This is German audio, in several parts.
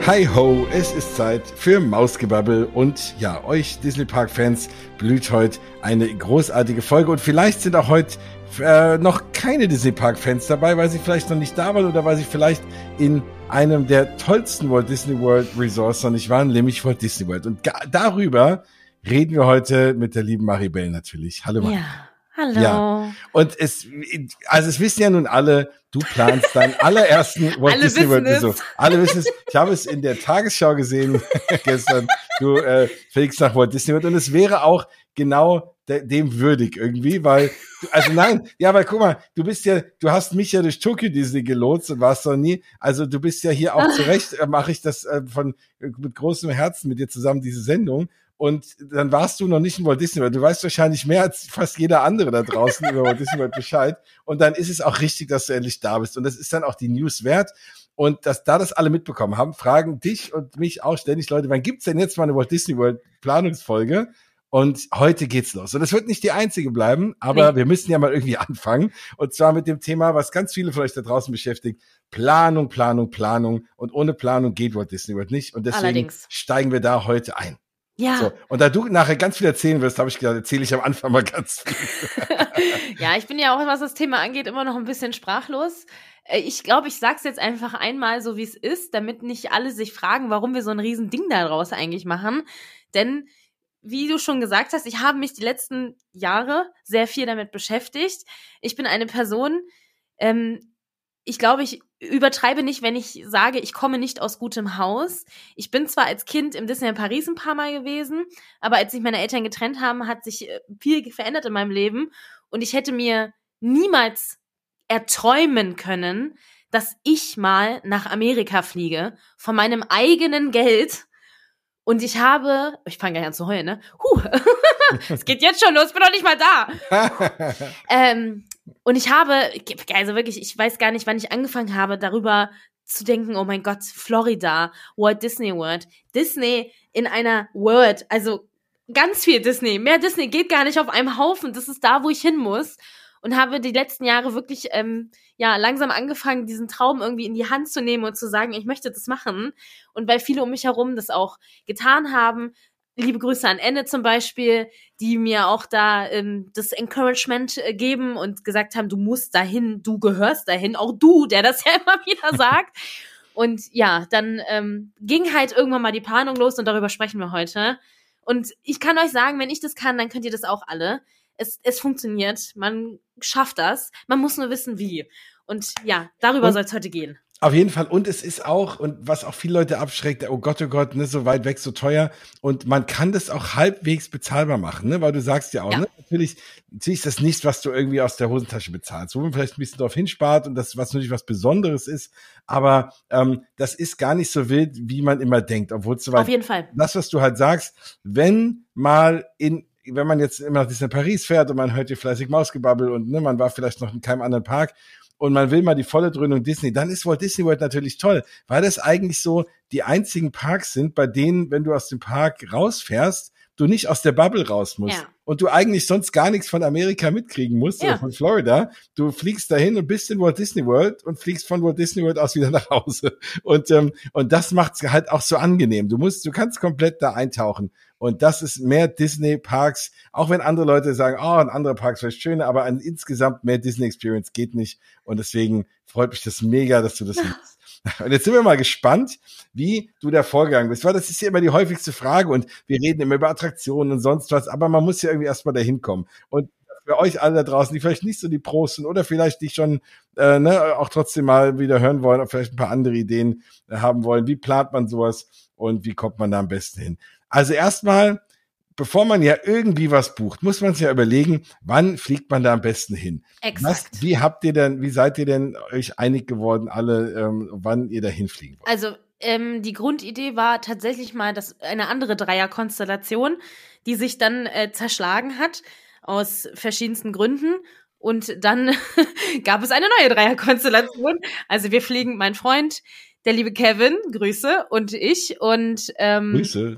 Hi ho, es ist Zeit für Mausgebabbel und ja, euch Disney-Park-Fans blüht heute eine großartige Folge und vielleicht sind auch heute noch keine Disney-Park-Fans dabei, weil sie vielleicht noch nicht da waren oder weil sie vielleicht in einem der tollsten Walt Disney World Resorts noch nicht waren, nämlich Walt Disney World. Und darüber reden wir heute mit der lieben Maribel natürlich. Hallo Maribel. Ja, hallo. Ja, und es wissen ja nun alle, du planst deinen allerersten Walt Disney World Besuch. Alle wissen es. Ich habe es in der Tagesschau gesehen gestern. Du fliegst nach Walt Disney World und es wäre auch genau dem würdig irgendwie, weil weil guck mal, du hast mich ja durch Tokyo Disney gelotst und warst noch nie. Also du bist ja hier auch zurecht, mache ich das mit großem Herzen mit dir zusammen diese Sendung. Und dann warst du noch nicht in Walt Disney World. Du weißt wahrscheinlich mehr als fast jeder andere da draußen über Walt Disney World Bescheid. Und dann ist es auch richtig, dass du endlich da bist. Und das ist dann auch die News wert. Und da das alle mitbekommen haben, fragen dich und mich auch ständig Leute, wann gibt's denn jetzt mal eine Walt Disney World Planungsfolge? Und heute geht's los. Und es wird nicht die einzige bleiben, aber wir müssen ja mal irgendwie anfangen. Und zwar mit dem Thema, was ganz viele von euch da draußen beschäftigt. Planung. Und ohne Planung geht Walt Disney World nicht. Und deswegen steigen wir da heute ein. Ja. So, und da du nachher ganz viel erzählen wirst, habe ich gedacht, erzähle ich am Anfang mal ganz viel. Ja, ich bin ja auch, was das Thema angeht, immer noch ein bisschen sprachlos. Ich glaube, ich sag's jetzt einfach einmal so, wie es ist, damit nicht alle sich fragen, warum wir so ein riesen Ding daraus eigentlich machen. Denn, wie du schon gesagt hast, ich habe mich die letzten Jahre sehr viel damit beschäftigt. Ich bin eine Person, ich glaube, ich übertreibe nicht, wenn ich sage, ich komme nicht aus gutem Haus. Ich bin zwar als Kind im Disneyland Paris ein paar Mal gewesen, aber als sich meine Eltern getrennt haben, hat sich viel verändert in meinem Leben. Und ich hätte mir niemals erträumen können, dass ich mal nach Amerika fliege, von meinem eigenen Geld. Und ich fange gleich an zu heulen, ne? Es geht jetzt schon los, bin doch nicht mal da. Und ich weiß gar nicht, wann ich angefangen habe, darüber zu denken, oh mein Gott, Florida, Walt Disney World, Disney in einer World, also ganz viel Disney, mehr Disney geht gar nicht auf einem Haufen, das ist da, wo ich hin muss. Und habe die letzten Jahre wirklich langsam angefangen, diesen Traum irgendwie in die Hand zu nehmen und zu sagen, ich möchte das machen. Und weil viele um mich herum das auch getan haben, liebe Grüße an Anne zum Beispiel, die mir auch da das Encouragement geben und gesagt haben, du musst dahin, du gehörst dahin, auch du, der das ja immer wieder sagt. Und ja, dann ging halt irgendwann mal die Planung los und darüber sprechen wir heute. Und ich kann euch sagen, wenn ich das kann, dann könnt ihr das auch alle. Es funktioniert, man schafft das, man muss nur wissen, wie. Und ja, darüber soll es heute gehen. Auf jeden Fall. Und es ist auch, und was auch viele Leute abschreckt, oh Gott, ne, so weit weg, so teuer. Und man kann das auch halbwegs bezahlbar machen, ne, weil du sagst ja auch, ne, natürlich ist das nichts, was du irgendwie aus der Hosentasche bezahlst, wo man vielleicht ein bisschen drauf hinspart und das, was natürlich was Besonderes ist. Aber das ist gar nicht so wild, wie man immer denkt, obwohl es so weit. Auf jeden Fall. Das, was du halt sagst, wenn man jetzt immer nach Disney Paris fährt und man hört hier fleißig Mausgebabbel und ne, man war vielleicht noch in keinem anderen Park und man will mal die volle Dröhnung Disney, dann ist Walt Disney World natürlich toll, weil das eigentlich so die einzigen Parks sind, bei denen, wenn du aus dem Park rausfährst, du nicht aus der Bubble raus musst. Ja. Und du eigentlich sonst gar nichts von Amerika mitkriegen musst, oder von Florida. Du fliegst dahin und bist in Walt Disney World und fliegst von Walt Disney World aus wieder nach Hause. Und das macht's halt auch so angenehm. Du kannst komplett da eintauchen. Und das ist mehr Disney-Parks, auch wenn andere Leute sagen, ein anderer Park ist vielleicht schöner, aber insgesamt mehr Disney-Experience geht nicht. Und deswegen freut mich das mega, dass du das machst. Und jetzt sind wir mal gespannt, wie du da vorgegangen bist, weil das ist ja immer die häufigste Frage und wir reden immer über Attraktionen und sonst was, aber man muss ja irgendwie erstmal dahin kommen. Und für euch alle da draußen, die vielleicht nicht so die Pros sind oder vielleicht die schon auch trotzdem mal wieder hören wollen, oder vielleicht ein paar andere Ideen haben wollen, wie plant man sowas und wie kommt man da am besten hin? Also erstmal, bevor man ja irgendwie was bucht, muss man sich ja überlegen, wann fliegt man da am besten hin? Exakt. Wie seid ihr denn euch einig geworden, alle, wann ihr da hinfliegen wollt? Also, die Grundidee war tatsächlich mal eine andere Dreierkonstellation, die sich dann zerschlagen hat aus verschiedensten Gründen. Und dann gab es eine neue Dreierkonstellation. Also wir fliegen, mein Freund, der liebe Kevin, Grüße, und ich. Und Grüße.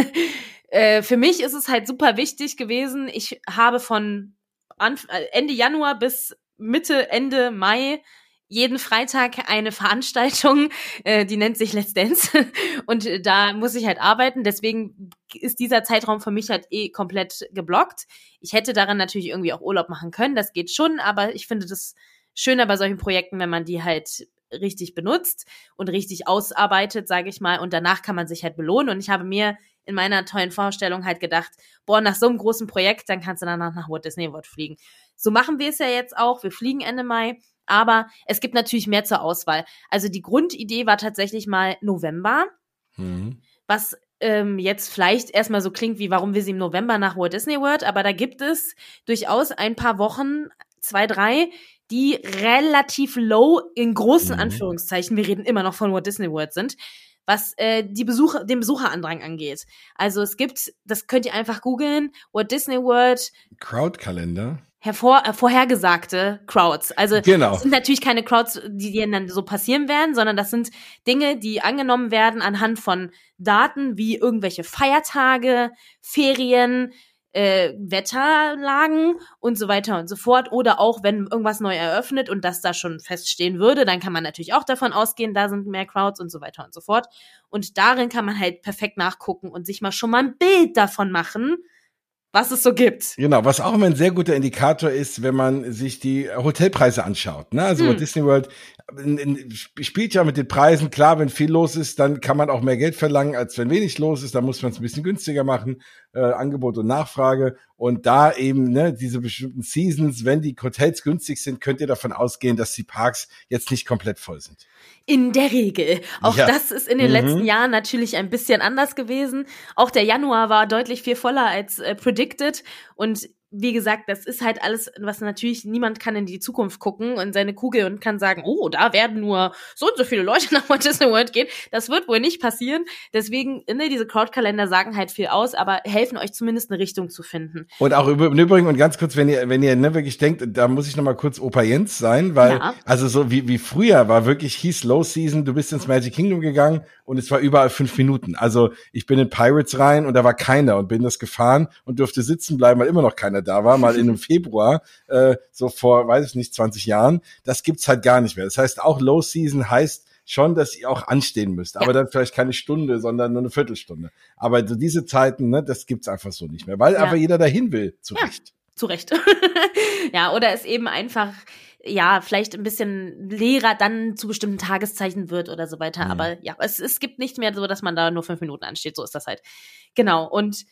Für mich ist es halt super wichtig gewesen. Ich habe von Ende Januar bis Ende Mai jeden Freitag eine Veranstaltung, die nennt sich Let's Dance und da muss ich halt arbeiten, deswegen ist dieser Zeitraum für mich halt komplett geblockt. Ich hätte daran natürlich irgendwie auch Urlaub machen können, das geht schon, aber ich finde das schöner bei solchen Projekten, wenn man die halt richtig benutzt und richtig ausarbeitet, sage ich mal, und danach kann man sich halt belohnen und ich habe mir in meiner tollen Vorstellung halt gedacht, boah, nach so einem großen Projekt, dann kannst du danach nach Walt Disney World fliegen. So machen wir es ja jetzt auch, wir fliegen Ende Mai, aber es gibt natürlich mehr zur Auswahl. Also die Grundidee war tatsächlich mal November, was jetzt vielleicht erstmal so klingt, wie warum wir sie im November nach Walt Disney World, aber da gibt es durchaus ein paar Wochen, 2, 3, die relativ low in großen Anführungszeichen, wir reden immer noch von Walt Disney World sind, was den Besucherandrang angeht. Also es gibt, das könnt ihr einfach googeln, Walt Disney World Crowdkalender. Vorhergesagte Crowds. Also Genau. das sind natürlich keine Crowds, die dann so passieren werden, sondern das sind Dinge, die angenommen werden anhand von Daten wie irgendwelche Feiertage, Ferien, Wetterlagen und so weiter und so fort. Oder auch, wenn irgendwas neu eröffnet und das da schon feststehen würde, dann kann man natürlich auch davon ausgehen, da sind mehr Crowds und so weiter und so fort. Und darin kann man halt perfekt nachgucken und sich mal schon mal ein Bild davon machen, was es so gibt. Genau, was auch immer ein sehr guter Indikator ist, wenn man sich die Hotelpreise anschaut. Ne? Also Walt Disney World spielt ja mit den Preisen. Klar, wenn viel los ist, dann kann man auch mehr Geld verlangen, als wenn wenig los ist. Da muss man es ein bisschen günstiger machen, Angebot und Nachfrage. Und da eben diese bestimmten Seasons, wenn die Hotels günstig sind, könnt ihr davon ausgehen, dass die Parks jetzt nicht komplett voll sind. In der Regel. Auch das ist in den letzten Jahren natürlich ein bisschen anders gewesen. Auch der Januar war deutlich viel voller als predicted. Und wie gesagt, das ist halt alles, was natürlich, niemand kann in die Zukunft gucken und seine Kugel und kann sagen, oh, da werden nur so und so viele Leute nach Walt Disney World gehen. Das wird wohl nicht passieren. Deswegen, diese Crowdkalender sagen halt viel aus, aber helfen euch zumindest eine Richtung zu finden. Und auch im Übrigen, und ganz kurz, wenn ihr wirklich denkt, da muss ich noch mal kurz Opa Jens sein, weil, also so wie früher war wirklich, hieß Low Season, du bist ins Magic Kingdom gegangen und es war überall 5 Minuten. Also ich bin in Pirates rein und da war keiner und bin das gefahren und durfte sitzen bleiben, weil immer noch keiner da war, mal in einem Februar, so vor, weiß ich nicht, 20 Jahren. Das gibt's halt gar nicht mehr. Das heißt, auch Low Season heißt schon, dass ihr auch anstehen müsst. Aber dann vielleicht keine Stunde, sondern nur eine Viertelstunde. Aber so diese Zeiten, das gibt's einfach so nicht mehr, weil einfach jeder dahin will, zu Recht. Zu Recht. Ja, oder es eben einfach vielleicht ein bisschen leerer dann zu bestimmten Tageszeichen wird oder so weiter. Aber es gibt nicht mehr so, dass man da nur 5 Minuten ansteht. So ist das halt. Genau. Und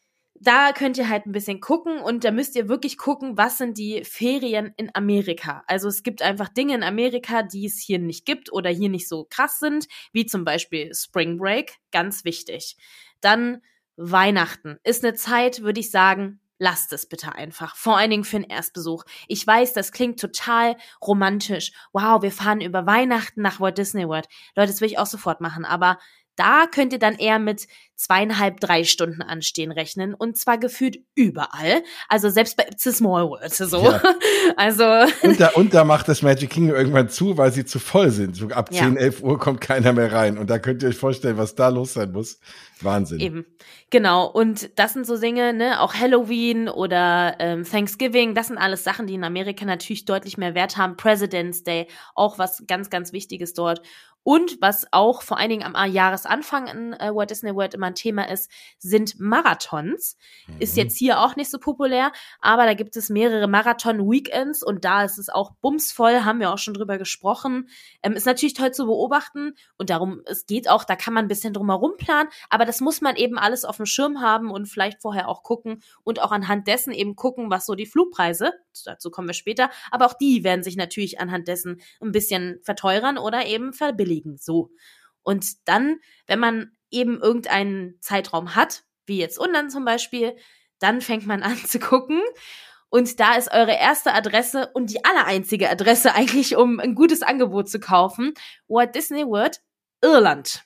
da könnt ihr halt ein bisschen gucken und da müsst ihr wirklich gucken, was sind die Ferien in Amerika. Also es gibt einfach Dinge in Amerika, die es hier nicht gibt oder hier nicht so krass sind, wie zum Beispiel Spring Break, ganz wichtig. Dann Weihnachten ist eine Zeit, würde ich sagen, lasst es bitte einfach. Vor allen Dingen für einen Erstbesuch. Ich weiß, das klingt total romantisch. Wow, wir fahren über Weihnachten nach Walt Disney World. Leute, das will ich auch sofort machen, aber da könnt ihr dann eher mit 2,5, 3 Stunden anstehen rechnen und zwar gefühlt überall. Also selbst bei It's a Small World so. Ja. Also und da macht das Magic Kingdom irgendwann zu, weil sie zu voll sind. So ab 10, 11 Uhr kommt keiner mehr rein und da könnt ihr euch vorstellen, was da los sein muss. Wahnsinn. Eben, genau. Und das sind so Dinge, auch Halloween oder Thanksgiving, das sind alles Sachen, die in Amerika natürlich deutlich mehr Wert haben. President's Day, auch was ganz, ganz Wichtiges dort. Und was auch vor allen Dingen am Jahresanfang in Walt Disney World immer ein Thema ist, sind Marathons. Ist jetzt hier auch nicht so populär, aber da gibt es mehrere Marathon-Weekends und da ist es auch bumsvoll, haben wir auch schon drüber gesprochen. Ist natürlich toll zu beobachten und darum, es geht auch, da kann man ein bisschen drumherum planen, aber das muss man eben alles auf dem Schirm haben und vielleicht vorher auch gucken und auch anhand dessen eben gucken, was so die Flugpreise, dazu kommen wir später, aber auch die werden sich natürlich anhand dessen ein bisschen verteuern oder eben verbilligen. So. Und dann, wenn man eben irgendeinen Zeitraum hat, wie jetzt Ungarn zum Beispiel, dann fängt man an zu gucken und da ist eure erste Adresse und die allereinzige Adresse eigentlich, um ein gutes Angebot zu kaufen, Walt Disney World Irland.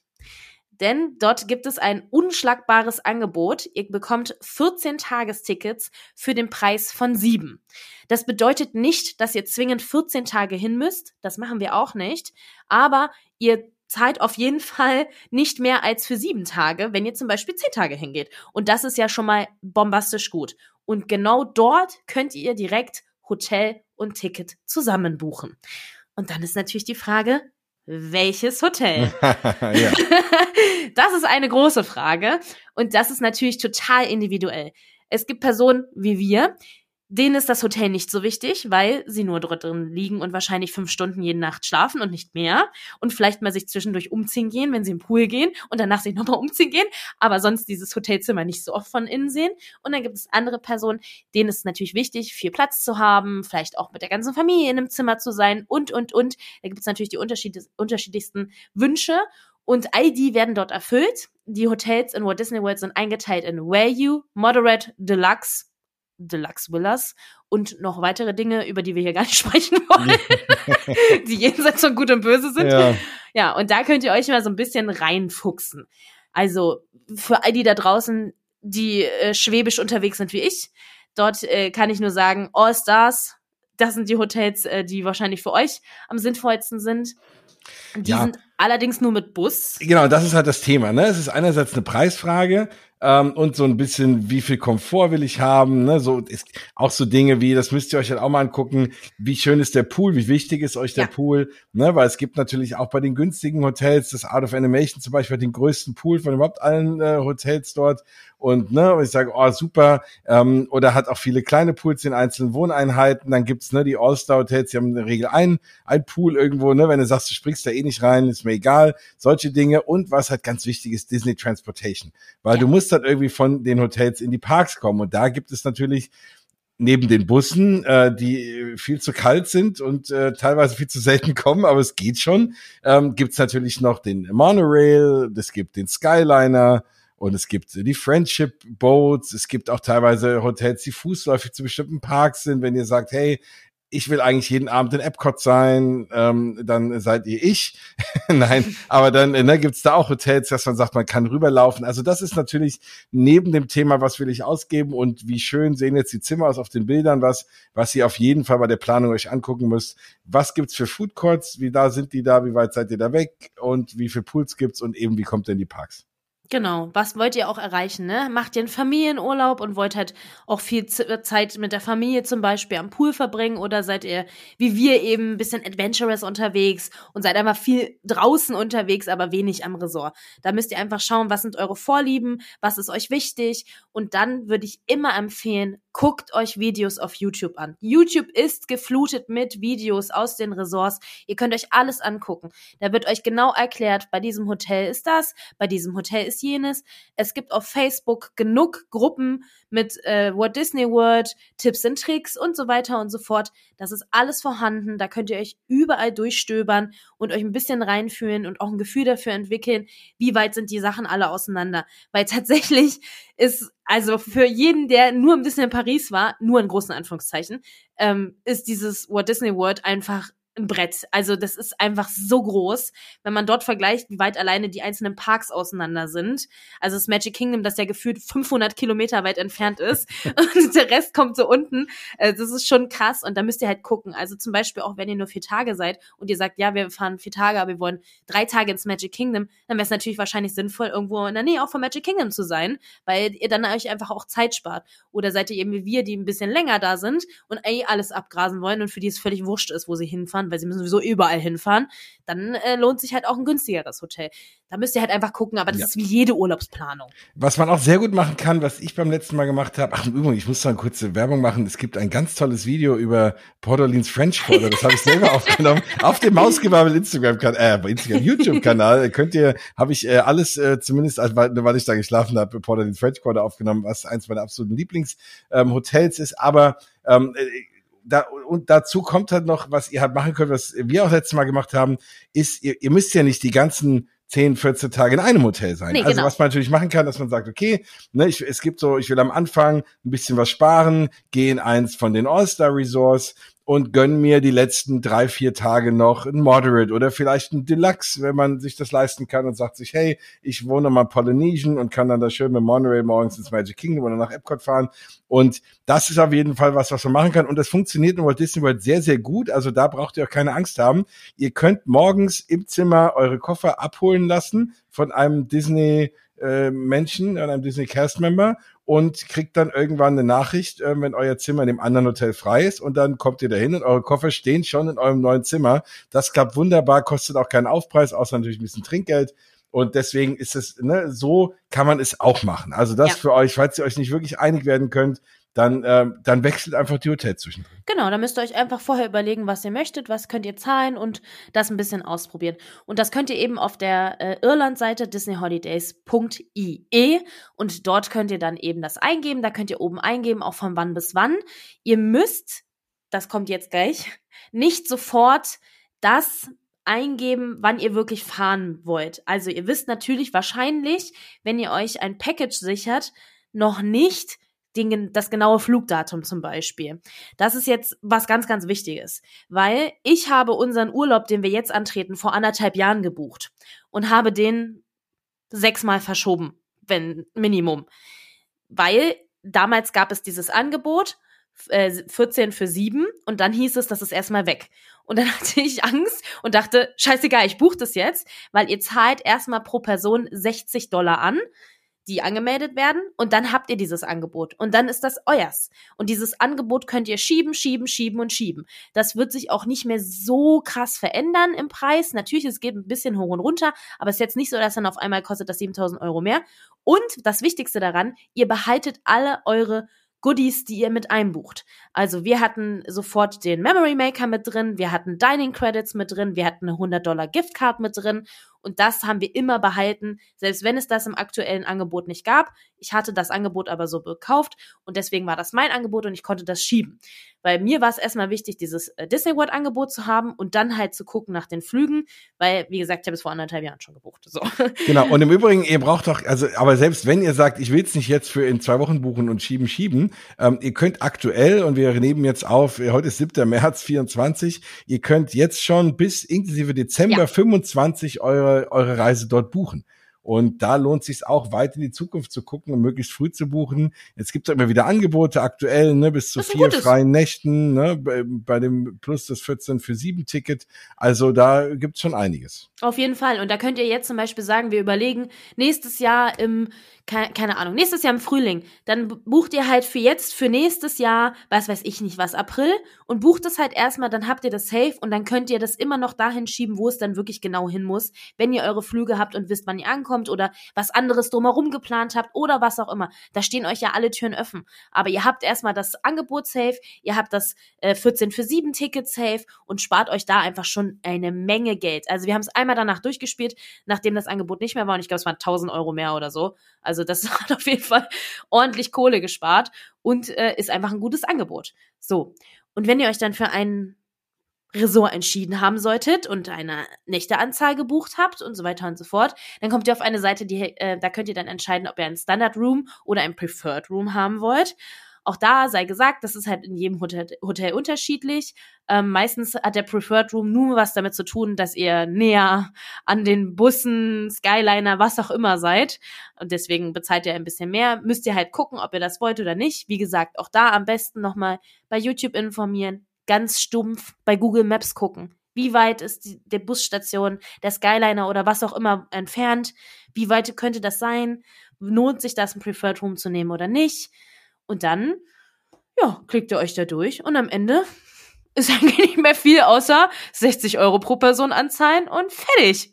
Denn dort gibt es ein unschlagbares Angebot. Ihr bekommt 14 Tagestickets für den Preis von 7. Das bedeutet nicht, dass ihr zwingend 14 Tage hin müsst. Das machen wir auch nicht. Aber ihr zahlt auf jeden Fall nicht mehr als für 7 Tage, wenn ihr zum Beispiel 10 Tage hingeht. Und das ist ja schon mal bombastisch gut. Und genau dort könnt ihr direkt Hotel und Ticket zusammen buchen. Und dann ist natürlich die Frage, welches Hotel? Ja. Das ist eine große Frage und das ist natürlich total individuell. Es gibt Personen wie wir, denen ist das Hotel nicht so wichtig, weil sie nur dort drin liegen und wahrscheinlich 5 Stunden jede Nacht schlafen und nicht mehr und vielleicht mal sich zwischendurch umziehen gehen, wenn sie im Pool gehen und danach sich nochmal umziehen gehen, aber sonst dieses Hotelzimmer nicht so oft von innen sehen. Und dann gibt es andere Personen, denen ist es natürlich wichtig, viel Platz zu haben, vielleicht auch mit der ganzen Familie in einem Zimmer zu sein und. Da gibt es natürlich die unterschiedlichsten Wünsche und all die werden dort erfüllt. Die Hotels in Walt Disney World sind eingeteilt in Value, Moderate, Deluxe Villas und noch weitere Dinge, über die wir hier gar nicht sprechen wollen, die jenseits von Gut und Böse sind. Ja, und da könnt ihr euch mal so ein bisschen reinfuchsen. Also für all die da draußen, die schwäbisch unterwegs sind wie ich, dort kann ich nur sagen, All Stars, das sind die Hotels, die wahrscheinlich für euch am sinnvollsten sind. Die sind allerdings nur mit Bus. Genau, das ist halt das Thema, ne? Es ist einerseits eine Preisfrage und so ein bisschen, wie viel Komfort will ich haben, ne? So ist auch so Dinge wie, das müsst ihr euch halt auch mal angucken, wie schön ist der Pool, wie wichtig ist euch der Pool, ne? Weil es gibt natürlich auch bei den günstigen Hotels, das Art of Animation zum Beispiel hat den größten Pool von überhaupt allen Hotels dort und ne, ich sage, oh super, oder hat auch viele kleine Pools in einzelnen Wohneinheiten, dann gibt's ne die All-Star-Hotels, die haben in der Regel ein Pool irgendwo, ne? Wenn du sagst, du springst da eh nicht rein, ist mir egal, solche Dinge und was halt ganz wichtig ist, Disney Transportation, weil du musst halt irgendwie von den Hotels in die Parks kommen und da gibt es natürlich neben den Bussen, die viel zu kalt sind und teilweise viel zu selten kommen, aber es geht schon, gibt's natürlich noch den Monorail, es gibt den Skyliner und es gibt die Friendship Boats, es gibt auch teilweise Hotels, die fußläufig zu bestimmten Parks sind, wenn ihr sagt, hey, ich will eigentlich jeden Abend in Epcot sein, dann seid ihr ich. Nein, aber dann gibt's da auch Hotels, dass man sagt, man kann rüberlaufen. Also das ist natürlich neben dem Thema, was will ich ausgeben und wie schön sehen jetzt die Zimmer aus auf den Bildern, was ihr auf jeden Fall bei der Planung euch angucken müsst. Was gibt's für Food Courts? Wie weit seid ihr da weg? Und wie viele Pools gibt's? Und eben, wie kommt ihr in die Parks? Genau, was wollt ihr auch erreichen, ne? Macht ihr einen Familienurlaub und wollt halt auch viel Zeit mit der Familie zum Beispiel am Pool verbringen oder seid ihr, wie wir eben, ein bisschen adventurous unterwegs und seid einfach viel draußen unterwegs, aber wenig am Resort. Da müsst ihr einfach schauen, was sind eure Vorlieben, was ist euch wichtig und dann würde ich immer empfehlen, guckt euch Videos auf YouTube an. YouTube ist geflutet mit Videos aus den Resorts. Ihr könnt euch alles angucken. Da wird euch genau erklärt, bei diesem Hotel ist das, bei diesem Hotel ist jenes. Es gibt auf Facebook genug Gruppen mit Walt Disney World, Tipps und Tricks und so weiter und so fort. Das ist alles vorhanden. Da könnt ihr euch überall durchstöbern und euch ein bisschen reinfühlen und auch ein Gefühl dafür entwickeln, wie weit sind die Sachen alle auseinander. Weil tatsächlich ist, also für jeden, der nur ein bisschen in Paris war, nur in großen Anführungszeichen, ist dieses Walt Disney World einfach ein Brett. Also das ist einfach so groß, wenn man dort vergleicht, wie weit alleine die einzelnen Parks auseinander sind. Also das Magic Kingdom, das ja gefühlt 500 Kilometer weit entfernt ist und der Rest kommt so unten. Das ist schon krass und da müsst ihr halt gucken. Also zum Beispiel auch, wenn ihr nur 4 Tage seid und ihr sagt, ja, wir fahren 4 Tage, aber wir wollen 3 Tage ins Magic Kingdom, dann wäre es natürlich wahrscheinlich sinnvoll, irgendwo in der Nähe auch vom Magic Kingdom zu sein, weil ihr dann euch einfach auch Zeit spart. Oder seid ihr eben wie wir, die ein bisschen länger da sind und alles abgrasen wollen und für die es völlig wurscht ist, wo sie hinfahren, weil sie müssen sowieso überall hinfahren, dann lohnt sich halt auch ein günstigeres Hotel. Da müsst ihr halt einfach gucken, aber das ist wie jede Urlaubsplanung. Was man auch sehr gut machen kann, was ich beim letzten Mal gemacht habe, ach übrigens, ich muss noch eine kurze Werbung machen, es gibt ein ganz tolles Video über Port Orleans French Quarter, das habe ich selber aufgenommen, auf dem Mausgebabbel YouTube-Kanal, habe ich alles, zumindest weil ich da geschlafen habe, Port Orleans French Quarter aufgenommen, was eins meiner absoluten Lieblings-Hotels ist, aber und dazu kommt halt noch, was ihr halt machen könnt, was wir auch letztes Mal gemacht haben, ist, ihr müsst ja nicht die ganzen 10, 14 Tage in einem Hotel sein. Nee, also was man natürlich machen kann, dass man sagt, okay, ne, ich will am Anfang ein bisschen was sparen, gehe in eins von den All-Star Resorts und gönn mir die letzten 3, 4 Tage noch ein Moderate oder vielleicht ein Deluxe, wenn man sich das leisten kann und sagt sich, hey, ich wohne mal Polynesian und kann dann da schön mit Monorail morgens ins Magic Kingdom oder nach Epcot fahren. Und das ist auf jeden Fall was man machen kann. Und das funktioniert in Walt Disney World sehr, sehr gut. Also da braucht ihr auch keine Angst haben. Ihr könnt morgens im Zimmer eure Koffer abholen lassen von einem Disney Menschen, einem Disney Cast Member und kriegt dann irgendwann eine Nachricht, wenn euer Zimmer in dem anderen Hotel frei ist und dann kommt ihr dahin und eure Koffer stehen schon in eurem neuen Zimmer. Das klappt wunderbar, kostet auch keinen Aufpreis, außer natürlich ein bisschen Trinkgeld. Und deswegen ist es, ne, so kann man es auch machen. Also das für euch, falls ihr euch nicht wirklich einig werden könnt, dann wechselt einfach die Hotels zwischendrin. Genau, da müsst ihr euch einfach vorher überlegen, was ihr möchtet, was könnt ihr zahlen und das ein bisschen ausprobieren. Und das könnt ihr eben auf der Irland-Seite disneyholidays.ie und dort könnt ihr dann eben das eingeben. Da könnt ihr oben eingeben, auch von wann bis wann. Ihr müsst, das kommt jetzt gleich, nicht sofort das eingeben, wann ihr wirklich fahren wollt. Also ihr wisst natürlich wahrscheinlich, wenn ihr euch ein Package sichert, noch nicht das genaue Flugdatum zum Beispiel. Das ist jetzt was ganz, ganz Wichtiges, weil ich habe unseren Urlaub, den wir jetzt antreten, vor 1,5 Jahren gebucht und habe den 6-mal verschoben, wenn Minimum. Weil damals gab es dieses Angebot, 14 für 7 und dann hieß es, das ist erstmal weg. Und dann hatte ich Angst und dachte, scheißegal, ich buche das jetzt, weil ihr zahlt erstmal pro Person $60 an, die angemeldet werden und dann habt ihr dieses Angebot und dann ist das euers. Und dieses Angebot könnt ihr schieben. Das wird sich auch nicht mehr so krass verändern im Preis. Natürlich, es geht ein bisschen hoch und runter, aber es ist jetzt nicht so, dass dann auf einmal kostet das 7.000 Euro mehr. Und das Wichtigste daran, ihr behaltet alle eure Goodies, die ihr mit einbucht. Also wir hatten sofort den Memory Maker mit drin, wir hatten Dining Credits mit drin, wir hatten eine $100 Giftcard mit drin und das haben wir immer behalten, selbst wenn es das im aktuellen Angebot nicht gab. Ich hatte das Angebot aber so gekauft und deswegen war das mein Angebot und ich konnte das schieben. Weil mir war es erstmal wichtig, dieses Disney World Angebot zu haben und dann halt zu gucken nach den Flügen, weil, wie gesagt, ich habe es vor 1,5 Jahren schon gebucht. So. Genau, und im Übrigen, ihr braucht doch, also, aber selbst wenn ihr sagt, ich will es nicht jetzt für in 2 Wochen buchen und schieben, ihr könnt aktuell, und wir nehmen jetzt auf, heute ist 7. März 24, ihr könnt jetzt schon bis inklusive Dezember 25 eure Reise dort buchen. Und da lohnt es sich auch, weit in die Zukunft zu gucken und möglichst früh zu buchen. Jetzt gibt es immer wieder Angebote aktuell, ne, bis zu 4 freien Nächten, ne, bei dem plus das 14 für 7 Ticket. Also da gibt's schon einiges. Auf jeden Fall. Und da könnt ihr jetzt zum Beispiel sagen, wir überlegen, nächstes Jahr nächstes Jahr im Frühling, dann bucht ihr halt für nächstes Jahr, was weiß ich nicht was, April und bucht es halt erstmal, dann habt ihr das safe und dann könnt ihr das immer noch dahin schieben, wo es dann wirklich genau hin muss, wenn ihr eure Flüge habt und wisst, wann ihr ankommt oder was anderes drumherum geplant habt oder was auch immer. Da stehen euch ja alle Türen offen. Aber ihr habt erstmal das Angebot safe, ihr habt das 14 für 7 Ticket safe und spart euch da einfach schon eine Menge Geld. Also wir haben es einmal danach durchgespielt, nachdem das Angebot nicht mehr war und ich glaube, es waren 1.000 Euro mehr oder so. Also das hat auf jeden Fall ordentlich Kohle gespart und ist einfach ein gutes Angebot. So, und wenn ihr euch dann für ein Resort entschieden haben solltet und eine Nächteanzahl gebucht habt und so weiter und so fort, dann kommt ihr auf eine Seite, da könnt ihr dann entscheiden, ob ihr ein Standard Room oder ein Preferred Room haben wollt. Auch da sei gesagt, das ist halt in jedem Hotel unterschiedlich. Meistens hat der Preferred Room nur was damit zu tun, dass ihr näher an den Bussen, Skyliner, was auch immer seid. Und deswegen bezahlt ihr ein bisschen mehr. Müsst ihr halt gucken, ob ihr das wollt oder nicht. Wie gesagt, auch da am besten nochmal bei YouTube informieren. Ganz stumpf bei Google Maps gucken. Wie weit ist die Busstation, der Skyliner oder was auch immer entfernt? Wie weit könnte das sein? Lohnt sich das, ein Preferred Room zu nehmen oder nicht? Und dann, ja, klickt ihr euch da durch und am Ende ist eigentlich nicht mehr viel außer 60 Euro pro Person anzahlen und fertig.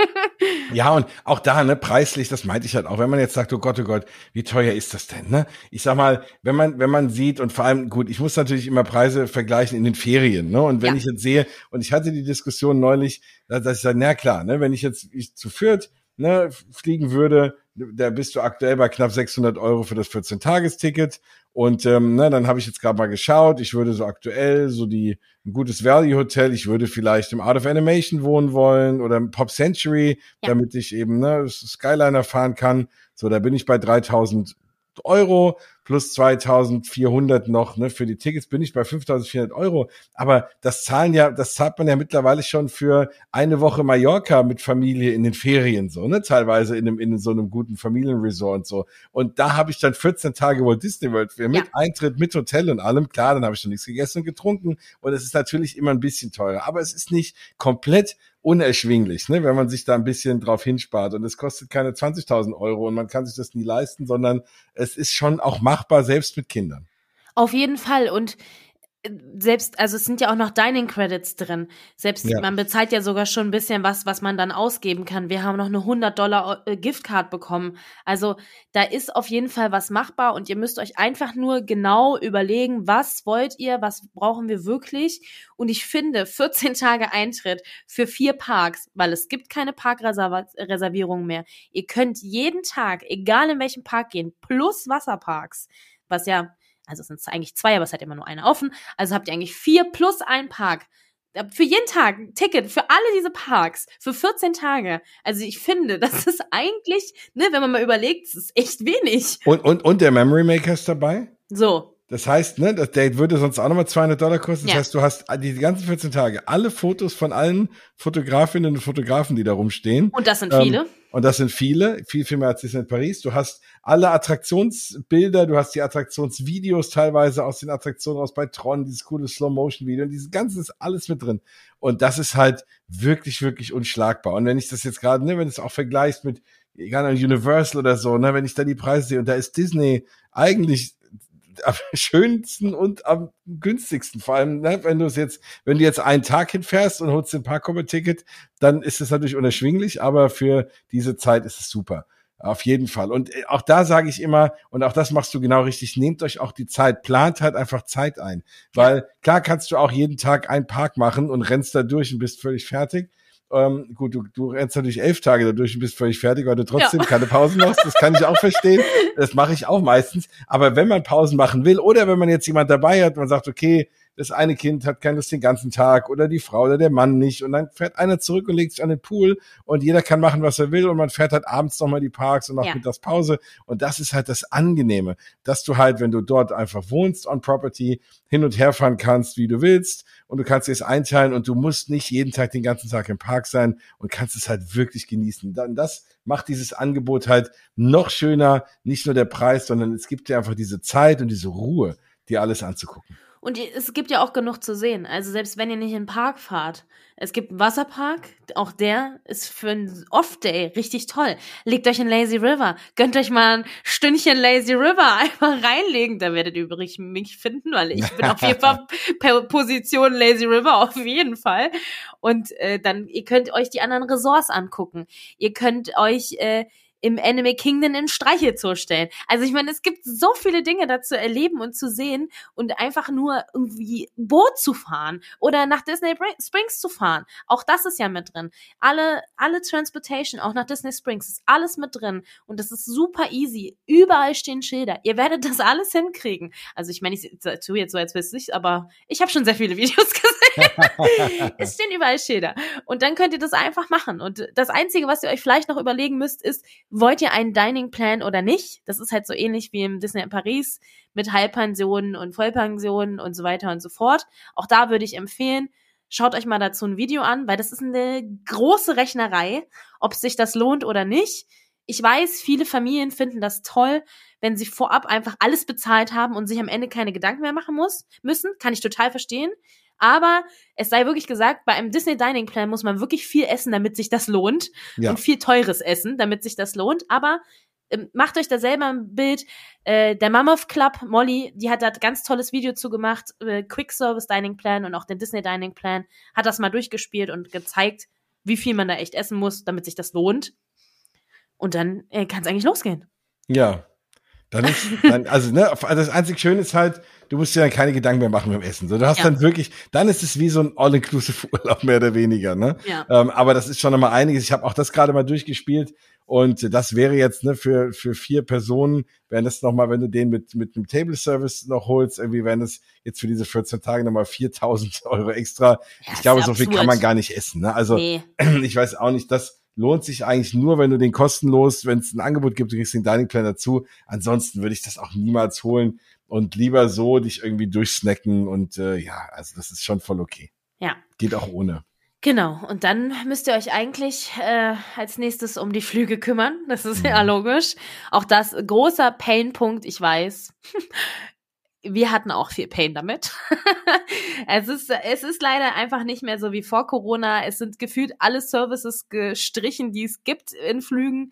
Ja, und auch da, ne, preislich, das meinte ich halt auch, wenn man jetzt sagt, oh Gott, wie teuer ist das denn, ne? Ich sag mal, wenn man sieht und vor allem, gut, ich muss natürlich immer Preise vergleichen in den Ferien, ne? Und wenn ich jetzt sehe, und ich hatte die Diskussion neulich, dass ich sage, na klar, ne, wenn ich zu Fürth, ne, fliegen würde, da bist du aktuell bei knapp 600 Euro für das 14-Tages-Ticket und dann habe ich jetzt gerade mal geschaut, ich würde so aktuell ein gutes Value-Hotel, ich würde vielleicht im Art of Animation wohnen wollen oder im Pop Century, damit ich eben Skyliner fahren kann, so, da bin ich bei 3.000 Euro, plus 2.400 noch, ne, für die Tickets bin ich bei 5.400 Euro. Aber das zahlt man ja mittlerweile schon für eine Woche Mallorca mit Familie in den Ferien, so, ne, teilweise in so einem guten Familienresort, so. Und da habe ich dann 14 Tage Walt Disney World für, mit Eintritt, mit Hotel und allem. Klar, dann habe ich schon nichts gegessen und getrunken. Und es ist natürlich immer ein bisschen teurer. Aber es ist nicht komplett unerschwinglich, ne, wenn man sich da ein bisschen drauf hinspart. Und es kostet keine 20.000 Euro und man kann sich das nie leisten, sondern es ist schon auch machbar, selbst mit Kindern. Auf jeden Fall. Und selbst, also es sind ja auch noch Dining Credits drin. Selbst, man bezahlt ja sogar schon ein bisschen was man dann ausgeben kann. Wir haben noch eine $100 Giftcard bekommen. Also da ist auf jeden Fall was machbar und ihr müsst euch einfach nur genau überlegen, was wollt ihr, was brauchen wir wirklich? Und ich finde, 14 Tage Eintritt für 4 Parks, weil es gibt keine Parkreservierung mehr. Ihr könnt jeden Tag, egal in welchen Park gehen, plus Wasserparks, was ja, also es sind eigentlich 2, aber es hat immer nur eine offen. Also habt ihr eigentlich 4 plus 1 Park. Für jeden Tag ein Ticket für alle diese Parks. Für 14 Tage. Also ich finde, das ist eigentlich, ne, wenn man mal überlegt, das ist echt wenig. Und der Memory Maker ist dabei? So. Das heißt, ne, das Date würde sonst auch nochmal $200 kosten. Das heißt, du hast die ganzen 14 Tage alle Fotos von allen Fotografinnen und Fotografen, die da rumstehen. Und das sind viele. Und das sind viele, viel mehr als Disneyland Paris. Du hast alle Attraktionsbilder, du hast die Attraktionsvideos teilweise aus den Attraktionen raus bei Tron, dieses coole Slow-Motion-Video und dieses Ganze ist alles mit drin. Und das ist halt wirklich, wirklich unschlagbar. Und wenn ich das jetzt gerade, ne, wenn du es auch vergleichst mit, egal, Universal oder so, ne, wenn ich da die Preise sehe und da ist Disney eigentlich am schönsten und am günstigsten. Vor allem, ne, wenn du jetzt einen Tag hinfährst und holst den Parkticket, dann ist es natürlich unerschwinglich, aber für diese Zeit ist es super. Auf jeden Fall. Und auch da sage ich immer, und auch das machst du genau richtig, nehmt euch auch die Zeit, plant halt einfach Zeit ein. Weil klar kannst du auch jeden Tag einen Park machen und rennst da durch und bist völlig fertig. Gut, du rennst natürlich 11 Tage dadurch und bist völlig fertig, weil du trotzdem keine Pausen machst. Das kann ich auch verstehen. Das mache ich auch meistens. Aber wenn man Pausen machen will oder wenn man jetzt jemand dabei hat, man sagt, okay, das eine Kind hat keine Lust den ganzen Tag oder die Frau oder der Mann nicht und dann fährt einer zurück und legt sich an den Pool und jeder kann machen, was er will und man fährt halt abends nochmal die Parks und macht mittags Pause und das ist halt das Angenehme, dass du halt, wenn du dort einfach wohnst on Property, hin und her fahren kannst, wie du willst und du kannst dir es einteilen und du musst nicht jeden Tag den ganzen Tag im Park sein und kannst es halt wirklich genießen. Dann das macht dieses Angebot halt noch schöner, nicht nur der Preis, sondern es gibt dir einfach diese Zeit und diese Ruhe, dir alles anzugucken. Und es gibt ja auch genug zu sehen. Also selbst wenn ihr nicht in den Park fahrt. Es gibt einen Wasserpark, auch der ist für einen Off-Day richtig toll. Legt euch in Lazy River, gönnt euch mal ein Stündchen Lazy River, einfach reinlegen. Da werdet ihr übrigens mich finden, weil ich bin auf jeden Fall per Position Lazy River, auf jeden Fall. Und dann, ihr könnt euch die anderen Resorts angucken. Ihr könnt euch im Animal Kingdom in Streichelzoo stellen. Also ich meine, es gibt so viele Dinge da zu erleben und zu sehen und einfach nur irgendwie Boot zu fahren oder nach Disney Springs zu fahren. Auch das ist ja mit drin. Alle Transportation, auch nach Disney Springs, ist alles mit drin und das ist super easy. Überall stehen Schilder. Ihr werdet das alles hinkriegen. Also ich meine, ich tue jetzt so, als wüsste ich, aber ich habe schon sehr viele Videos gesehen. Es stehen überall Schilder. Und dann könnt ihr das einfach machen. Und das Einzige, was ihr euch vielleicht noch überlegen müsst, ist, wollt ihr einen Dining Plan oder nicht? Das ist halt so ähnlich wie im Disney in Paris mit Halbpensionen und Vollpensionen und so weiter und so fort. Auch da würde ich empfehlen, schaut euch mal dazu ein Video an, weil das ist eine große Rechnerei, ob sich das lohnt oder nicht. Ich weiß, viele Familien finden das toll, wenn sie vorab einfach alles bezahlt haben und sich am Ende keine Gedanken mehr machen müssen. Kann ich total verstehen. Aber es sei wirklich gesagt, bei einem Disney Dining Plan muss man wirklich viel essen, damit sich das lohnt. Ja. Und viel teures Essen, damit sich das lohnt. Aber macht euch da selber ein Bild. Der Mammoth Club, Molly, die hat da ein ganz tolles Video zu gemacht. Quick Service Dining Plan und auch den Disney Dining Plan. Hat das mal durchgespielt und gezeigt, wie viel man da echt essen muss, damit sich das lohnt. Und dann kann es eigentlich losgehen. Ja. Also das einzig Schöne ist halt, du musst dir dann keine Gedanken mehr machen beim Essen. So, du hast dann wirklich, dann ist es wie so ein All-Inclusive-Urlaub mehr oder weniger, ne? Ja. Aber das ist schon nochmal einiges. Ich habe auch das gerade mal durchgespielt und das wäre jetzt, ne, für 4 Personen, wären das nochmal, wenn du den mit einem Table-Service noch holst, irgendwie wären das jetzt für diese 14 Tage nochmal 4.000 € extra. Ja, ich glaube, so viel kann man gar nicht essen, ne? Also, ich weiß auch nicht, lohnt sich eigentlich nur, wenn du den kostenlos, wenn es ein Angebot gibt, du kriegst den Dining Plan dazu. Ansonsten würde ich das auch niemals holen und lieber so dich irgendwie durchsnacken und also das ist schon voll okay. Ja. Geht auch ohne. Genau, und dann müsst ihr euch eigentlich als nächstes um die Flüge kümmern. Das ist ja logisch. Auch das großer Painpunkt, ich weiß. Wir hatten auch viel Pain damit. Es ist leider einfach nicht mehr so wie vor Corona. Es sind gefühlt alle Services gestrichen, die es gibt in Flügen.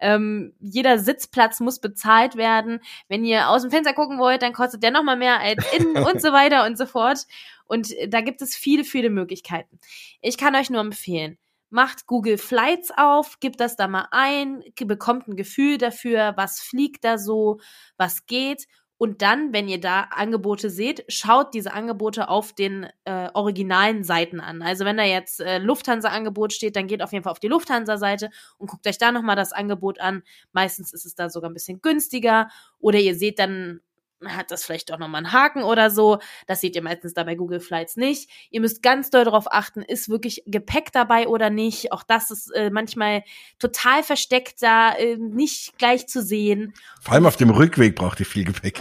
Jeder Sitzplatz muss bezahlt werden. Wenn ihr aus dem Fenster gucken wollt, dann kostet der nochmal mehr als innen und so weiter und so fort. Und da gibt es viele, viele Möglichkeiten. Ich kann euch nur empfehlen, macht Google Flights auf, gebt das da mal ein, bekommt ein Gefühl dafür, was fliegt da so, was geht. Und dann, wenn ihr da Angebote seht, schaut diese Angebote auf den originalen Seiten an. Also wenn da jetzt Lufthansa-Angebot steht, dann geht auf jeden Fall auf die Lufthansa-Seite und guckt euch da nochmal das Angebot an. Meistens ist es da sogar ein bisschen günstiger. Oder ihr seht dann, hat das vielleicht auch nochmal einen Haken oder so. Das seht ihr meistens da bei Google Flights nicht. Ihr müsst ganz doll darauf achten, ist wirklich Gepäck dabei oder nicht. Auch das ist manchmal total versteckt da, nicht gleich zu sehen. Vor allem auf dem Rückweg braucht ihr viel Gepäck.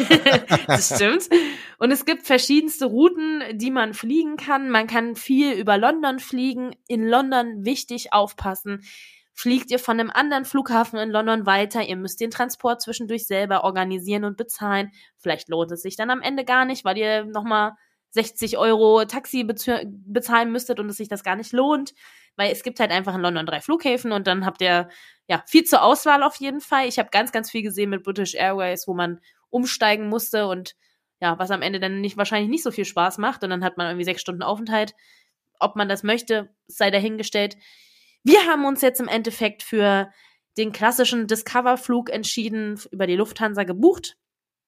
Das stimmt. Und es gibt verschiedenste Routen, die man fliegen kann. Man kann viel über London fliegen. In London wichtig aufpassen. Fliegt ihr von einem anderen Flughafen in London weiter, ihr müsst den Transport zwischendurch selber organisieren und bezahlen. Vielleicht lohnt es sich dann am Ende gar nicht, weil ihr nochmal 60 € Taxi bezahlen müsstet und es sich das gar nicht lohnt. Weil es gibt halt einfach in London 3 Flughäfen und dann habt ihr viel zur Auswahl auf jeden Fall. Ich habe ganz, ganz viel gesehen mit British Airways, wo man umsteigen musste und was am Ende dann wahrscheinlich nicht so viel Spaß macht und dann hat man irgendwie 6 Stunden Aufenthalt. Ob man das möchte, sei dahingestellt. Wir haben uns jetzt im Endeffekt für den klassischen Discover-Flug entschieden, über die Lufthansa gebucht,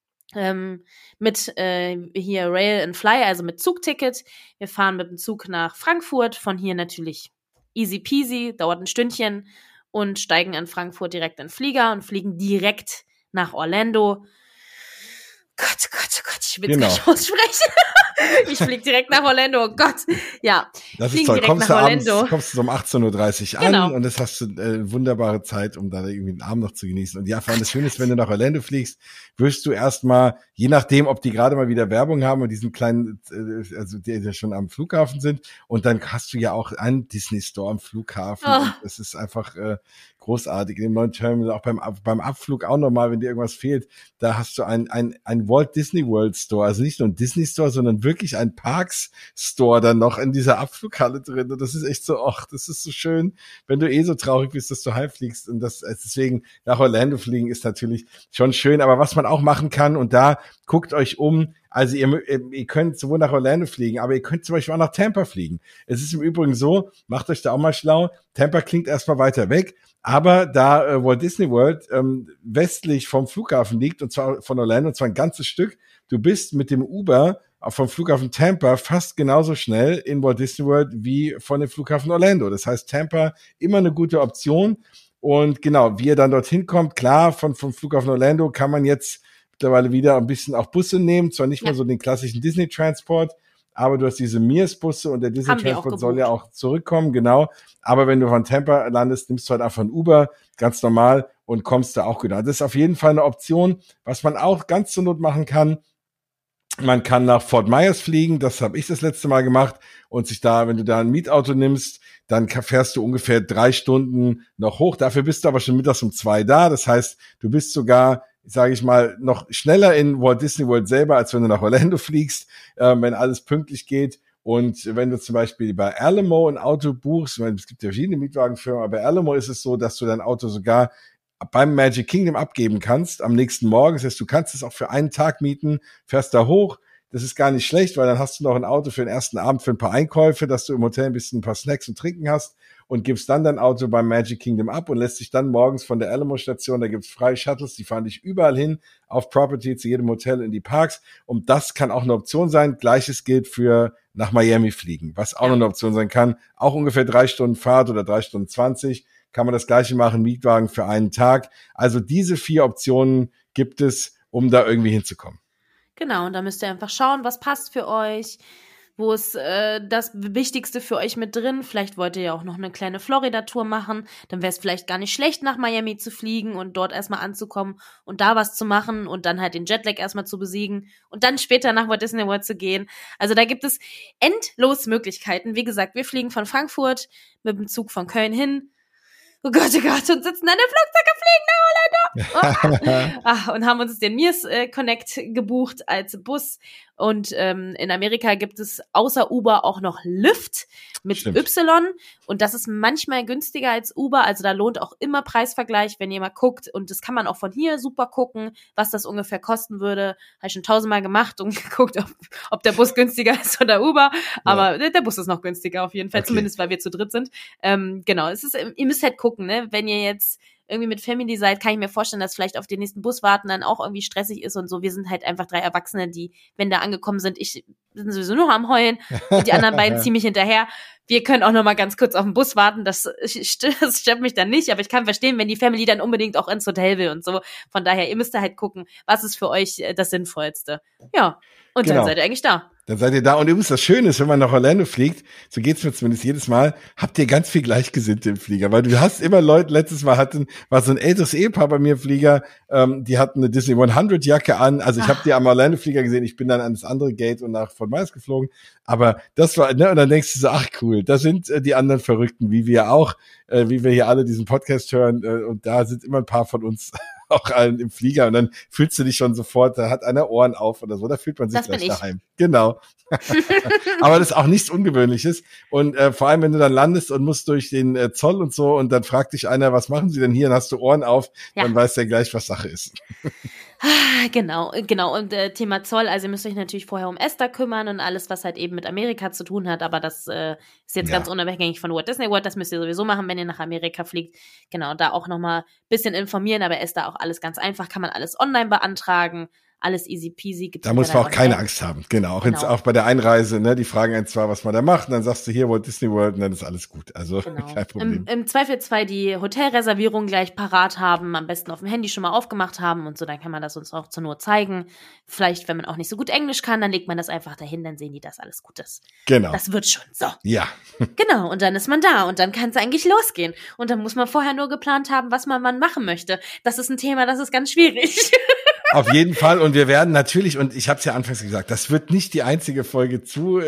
mit hier Rail and Fly, also mit Zugticket. Wir fahren mit dem Zug nach Frankfurt, von hier natürlich easy peasy, dauert ein Stündchen und steigen in Frankfurt direkt in den Flieger und fliegen direkt nach Orlando. Gott, ich will es gar nicht aussprechen. Ich fliege direkt nach Orlando, oh Gott. Ja, das ist toll. Kommst du so um 18:30 Uhr an und das hast du wunderbare Zeit, um da irgendwie den Abend noch zu genießen. Und vor allem das Schöne ist, wenn du nach Orlando fliegst, wirst du erstmal, je nachdem, ob die gerade mal wieder Werbung haben und diesen kleinen, also die schon am Flughafen sind, und dann hast du ja auch einen Disney Store am Flughafen. Und es ist einfach großartig. In dem neuen Terminal, auch beim Abflug auch nochmal, wenn dir irgendwas fehlt, da hast du ein Walt Disney World Store, also nicht nur ein Disney Store, sondern wirklich ein Parks Store dann noch in dieser Abflughalle drin. Und das ist echt so, das ist so schön, wenn du so traurig bist, dass du heimfliegst. Und deswegen nach Orlando fliegen ist natürlich schon schön. Aber was man auch machen kann, und da guckt euch um, also ihr könnt sowohl nach Orlando fliegen, aber ihr könnt zum Beispiel auch nach Tampa fliegen. Es ist im Übrigen so, macht euch da auch mal schlau, Tampa klingt erstmal weiter weg, aber da Walt Disney World westlich vom Flughafen liegt, und zwar von Orlando, und zwar ein ganzes Stück, du bist mit dem Uber vom Flughafen Tampa fast genauso schnell in Walt Disney World wie von dem Flughafen Orlando. Das heißt, Tampa immer eine gute Option. Und genau, wie ihr dann dorthin kommt, klar, vom Flughafen Orlando kann man jetzt mittlerweile wieder ein bisschen auch Busse nehmen, zwar nicht mehr so den klassischen Disney-Transport, aber du hast diese Mears-Busse und der Disney-Transport soll ja auch zurückkommen, genau. Aber wenn du von Tampa landest, nimmst du halt einfach ein Uber, ganz normal, und kommst da auch genau. Das ist auf jeden Fall eine Option. Was man auch ganz zur Not machen kann, man kann nach Fort Myers fliegen, das habe ich das letzte Mal gemacht, und sich da, wenn du da ein Mietauto nimmst, dann fährst du ungefähr 3 Stunden noch hoch. Dafür bist du aber schon mittags um 2 da. Das heißt, du bist sogar, sage ich mal, noch schneller in Walt Disney World selber, als wenn du nach Orlando fliegst, wenn alles pünktlich geht. Und wenn du zum Beispiel bei Alamo ein Auto buchst, es gibt ja verschiedene Mietwagenfirmen, aber bei Alamo ist es so, dass du dein Auto sogar beim Magic Kingdom abgeben kannst am nächsten Morgen. Das heißt, du kannst es auch für einen Tag mieten, fährst da hoch. Das ist gar nicht schlecht, weil dann hast du noch ein Auto für den ersten Abend für ein paar Einkäufe, dass du im Hotel ein paar Snacks und Trinken hast, und gibst dann dein Auto beim Magic Kingdom ab und lässt dich dann morgens von der Alamo-Station, da gibt's freie Shuttles, die fahren dich überall hin, auf Property, zu jedem Hotel, in die Parks. Und das kann auch eine Option sein. Gleiches gilt für nach Miami fliegen, was auch noch eine Option sein kann. Auch ungefähr 3 Stunden Fahrt oder 3 Stunden 20. Kann man das Gleiche machen, Mietwagen für einen Tag. Also diese 4 Optionen gibt es, um da irgendwie hinzukommen. Genau, und da müsst ihr einfach schauen, was passt für euch. Wo ist das Wichtigste für euch mit drin? Vielleicht wollt ihr ja auch noch eine kleine Florida-Tour machen. Dann wäre es vielleicht gar nicht schlecht, nach Miami zu fliegen und dort erstmal anzukommen und da was zu machen und dann halt den Jetlag erstmal zu besiegen und dann später nach Walt Disney World zu gehen. Also da gibt es endlos Möglichkeiten. Wie gesagt, wir fliegen von Frankfurt mit dem Zug von Köln hin. Oh Gott, und sitzen dann im Flugzeug und fliegen nach Orlando. Und haben uns den Mears Connect gebucht als Bus. Und in Amerika gibt es außer Uber auch noch Lyft mit Stimmt. Y. Und das ist manchmal günstiger als Uber. Also da lohnt auch immer Preisvergleich, wenn ihr mal guckt. Und das kann man auch von hier super gucken, was das ungefähr kosten würde. Habe ich schon 1000-mal gemacht und geguckt, ob der Bus günstiger ist oder Uber. Aber der Bus ist noch günstiger auf jeden Fall, Okay. zumindest weil wir zu dritt sind. Genau, ihr müsst halt gucken, ne? Wenn ihr jetzt irgendwie mit Family seid, kann ich mir vorstellen, dass vielleicht auf den nächsten Bus warten dann auch irgendwie stressig ist und so. Wir sind halt einfach 3 Erwachsene, die, wenn da angekommen sind, sind sowieso nur am Heulen und die anderen beiden ziehen mich hinterher. Wir können auch noch mal ganz kurz auf den Bus warten, das stört mich dann nicht, aber ich kann verstehen, wenn die Family dann unbedingt auch ins Hotel will und so. Von daher, ihr müsst da halt gucken, was ist für euch das Sinnvollste. Ja, und dann seid ihr eigentlich da. Dann seid ihr da. Und übrigens, das Schöne ist, wenn man nach Orlando fliegt, so geht's mir zumindest jedes Mal, habt ihr ganz viel Gleichgesinnte im Flieger. Weil du hast immer Leute, letztes Mal war so ein älteres Ehepaar bei mir im Flieger, die hatten eine Disney 100 Jacke an. Also ich habe die am Orlando-Flieger gesehen, ich bin dann an das andere Gate und nach Fort Myers geflogen. Aber das war, ne, und dann denkst du so, ach cool, da sind die anderen Verrückten, wie wir auch, wie wir hier alle diesen Podcast hören. Und da sind immer ein paar von uns auch allen im Flieger und dann fühlst du dich schon sofort, da hat einer Ohren auf oder so, da fühlt man sich gleich daheim. Genau. Aber das ist auch nichts Ungewöhnliches und vor allem, wenn du dann landest und musst durch den Zoll und so und dann fragt dich einer, was machen sie denn hier, dann hast du Ohren auf, dann weiß der gleich, was Sache ist. Genau. Und Thema Zoll, also ihr müsst euch natürlich vorher um Esther kümmern und alles, was halt eben mit Amerika zu tun hat, aber das ist jetzt ganz unabhängig von Walt Disney World, das müsst ihr sowieso machen, wenn ihr nach Amerika fliegt. Genau, da auch nochmal ein bisschen informieren, aber Esther auch alles ganz einfach, kann man alles online beantragen, alles easy peasy. Da muss man auch keine Angst haben, genau. Auch bei der Einreise, ne, die fragen einen zwar, was man da macht, und dann sagst du hier Walt Disney World und dann ist alles gut, also kein Problem. Im Zweifelsfall die Hotelreservierung gleich parat haben, am besten auf dem Handy schon mal aufgemacht haben und so, dann kann man das uns auch zur Not zeigen. Vielleicht, wenn man auch nicht so gut Englisch kann, dann legt man das einfach dahin, dann sehen die, dass alles gut ist. Genau. Das wird schon, so. Ja. Genau, und dann ist man da und dann kann es eigentlich losgehen. Und dann muss man vorher nur geplant haben, was man machen möchte. Das ist ein Thema, das ist ganz schwierig. Auf jeden Fall. Und wir werden natürlich, und ich habe es ja anfangs gesagt, das wird nicht die einzige Folge zu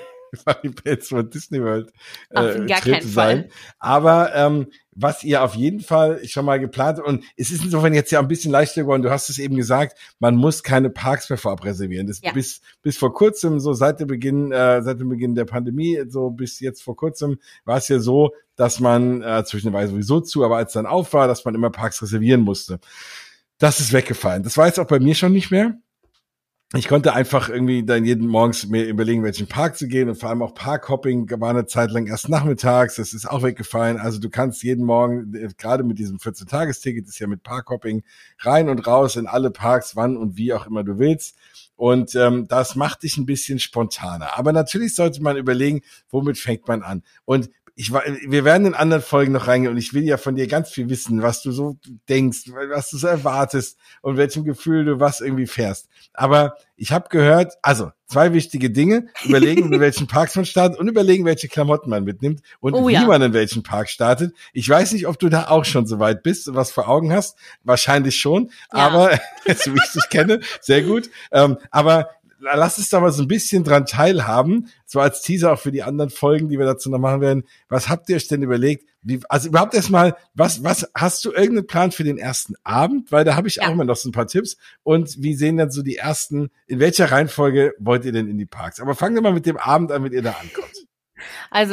Maribels von Disney World Trip sein. Aber was ihr auf jeden Fall schon mal geplant habt, und es ist insofern jetzt ja ein bisschen leichter geworden, du hast es eben gesagt, man muss keine Parks mehr vorab reservieren. Das bis vor kurzem, so seit dem Beginn der Pandemie, so bis jetzt vor kurzem, war es ja so, dass man zwischenweise sowieso zu, aber als dann auf war, dass man immer Parks reservieren musste. Das ist weggefallen. Das war jetzt auch bei mir schon nicht mehr. Ich konnte einfach irgendwie dann jeden Morgens mir überlegen, welchen Park zu gehen und vor allem auch Parkhopping war eine Zeit lang erst nachmittags. Das ist auch weggefallen. Also du kannst jeden Morgen, gerade mit diesem 14-Tages-Ticket, ist ja mit Parkhopping rein und raus in alle Parks, wann und wie auch immer du willst. Und das macht dich ein bisschen spontaner. Aber natürlich sollte man überlegen, womit fängt man an. Und wir werden in anderen Folgen noch reingehen und ich will ja von dir ganz viel wissen, was du so denkst, was du so erwartest und welchem Gefühl du was irgendwie fährst. Aber ich habe gehört, also 2 wichtige Dinge, überlegen, in welchen Parks man startet und überlegen, welche Klamotten man mitnimmt und wie man in welchen Park startet. Ich weiß nicht, ob du da auch schon so weit bist und was vor Augen hast. Wahrscheinlich schon, aber so wie ich dich kenne, sehr gut. Aber lass es da mal so ein bisschen dran teilhaben, so als Teaser auch für die anderen Folgen, die wir dazu noch machen werden. Was habt ihr euch denn überlegt? Also überhaupt erstmal, was hast du irgendeinen Plan für den ersten Abend? Weil da habe ich auch immer noch so ein paar Tipps. Und wie sehen dann so die ersten, in welcher Reihenfolge wollt ihr denn in die Parks? Aber fangen wir mal mit dem Abend an, wenn ihr da ankommt. Also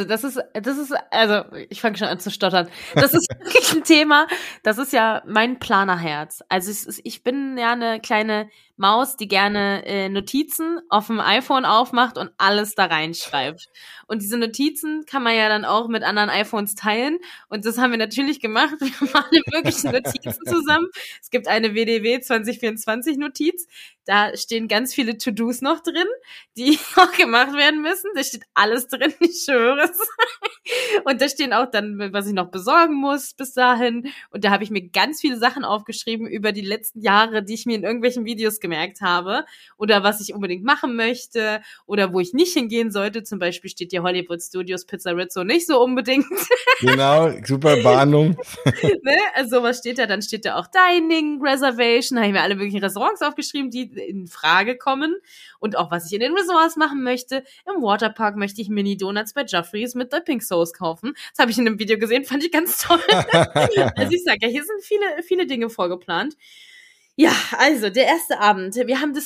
also ich fange schon an zu stottern. Das ist wirklich ein Thema, das ist ja mein Planerherz. Also ich bin ja eine kleine Maus, die gerne Notizen auf dem iPhone aufmacht und alles da reinschreibt. Und diese Notizen kann man ja dann auch mit anderen iPhones teilen. Und das haben wir natürlich gemacht. Wir machen wirklich Notizen zusammen. Es gibt eine WDW 2024 Notiz. Da stehen ganz viele To-Dos noch drin, die auch gemacht werden müssen. Da steht alles drin, ich schwöre es. Und da stehen auch dann, was ich noch besorgen muss bis dahin. Und da habe ich mir ganz viele Sachen aufgeschrieben über die letzten Jahre, die ich mir in irgendwelchen Videos gemerkt habe oder was ich unbedingt machen möchte oder wo ich nicht hingehen sollte. Zum Beispiel steht hier Hollywood Studios Pizza Rizzo nicht so unbedingt. Genau, super Warnung. Ne? Also was steht da? Dann steht da auch Dining Reservation. Da habe ich mir alle möglichen Restaurants aufgeschrieben, die in Frage kommen. Und auch, was ich in den Resorts machen möchte. Im Waterpark möchte ich Mini-Donuts bei Jeffries mit der Pink Sauce kaufen. Das habe ich in einem Video gesehen, fand ich ganz toll. Also ich sage ja, hier sind viele Dinge vorgeplant. Ja, also der erste Abend. Wir haben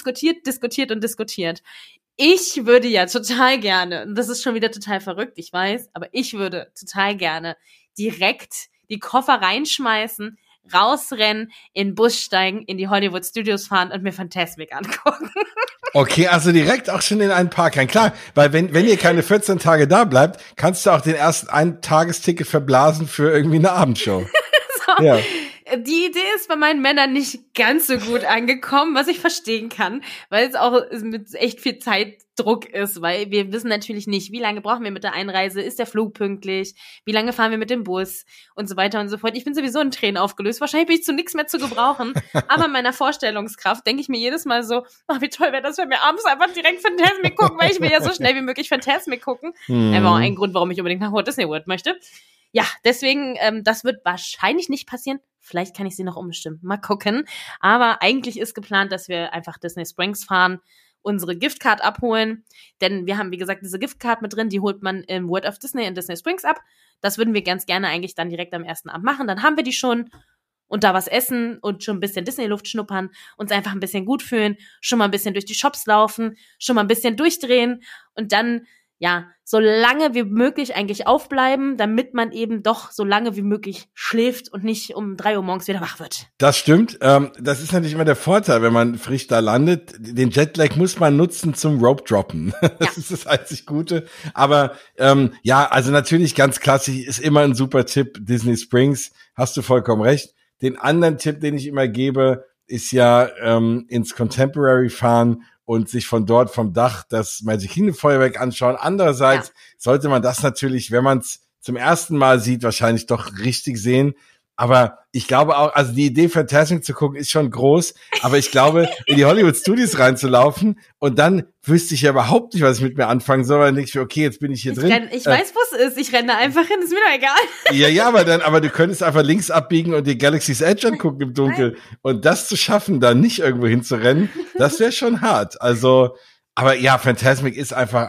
diskutiert. Ich würde ja total gerne, und das ist schon wieder total verrückt, ich weiß, aber ich würde total gerne direkt die Koffer reinschmeißen, rausrennen, in den Bus steigen, in die Hollywood Studios fahren und mir Fantasmic angucken. Okay, also direkt auch schon in einen Park rein. Klar, weil wenn ihr keine 14 Tage da bleibt, kannst du auch den ersten Ein-Tages-Ticket verblasen für irgendwie eine Abendshow. So. Ja. Die Idee ist bei meinen Männern nicht ganz so gut angekommen, was ich verstehen kann, weil es auch mit echt viel Zeitdruck ist, weil wir wissen natürlich nicht, wie lange brauchen wir mit der Einreise, ist der Flug pünktlich, wie lange fahren wir mit dem Bus und so weiter und so fort. Ich bin sowieso in Tränen aufgelöst, wahrscheinlich bin ich zu nichts mehr zu gebrauchen, aber in meiner Vorstellungskraft denke ich mir jedes Mal so, ach, wie toll wäre das, wenn wir abends einfach direkt Fantasmic gucken, weil ich will ja so schnell wie möglich Fantasmic gucken. Einfach auch ein Grund, warum ich unbedingt nach Walt Disney World möchte. Ja, deswegen, das wird wahrscheinlich nicht passieren. Vielleicht kann ich sie noch umstimmen. Mal gucken. Aber eigentlich ist geplant, dass wir einfach Disney Springs fahren, unsere Giftcard abholen. Denn wir haben, wie gesagt, diese Giftcard mit drin. Die holt man im World of Disney in Disney Springs ab. Das würden wir ganz gerne eigentlich dann direkt am ersten Abend machen. Dann haben wir die schon und da was essen und schon ein bisschen Disney-Luft schnuppern, uns einfach ein bisschen gut fühlen, schon mal ein bisschen durch die Shops laufen, schon mal ein bisschen durchdrehen und dann ja, so lange wie möglich eigentlich aufbleiben, damit man eben doch so lange wie möglich schläft und nicht um 3 Uhr morgens wieder wach wird. Das stimmt. Das ist natürlich immer der Vorteil, wenn man frisch da landet. Den Jetlag muss man nutzen zum Rope-Droppen. Das ist das einzig Gute. Aber ja, also natürlich ganz klassisch, ist immer ein super Tipp, Disney Springs. Hast du vollkommen recht. Den anderen Tipp, den ich immer gebe, ist ja ins Contemporary fahren und sich von dort vom Dach das Magic Kingdom Feuerwerk anschauen. Andererseits sollte man das natürlich, wenn man es zum ersten Mal sieht, wahrscheinlich doch richtig sehen. Aber ich glaube auch, also die Idee, Fantasmic zu gucken, ist schon groß. Aber ich glaube, in die Hollywood Studios reinzulaufen und dann wüsste ich ja überhaupt nicht, was ich mit mir anfangen soll. Dann denke ich mir, okay, jetzt bin ich hier drin. Ich weiß, wo es ist. Ich renne da einfach hin. Ist mir doch egal. Ja, aber du könntest einfach links abbiegen und die Galaxy's Edge angucken im Dunkeln. Und das zu schaffen, da nicht irgendwo hinzurennen, das wäre schon hart. Also, aber ja, Fantasmic ist einfach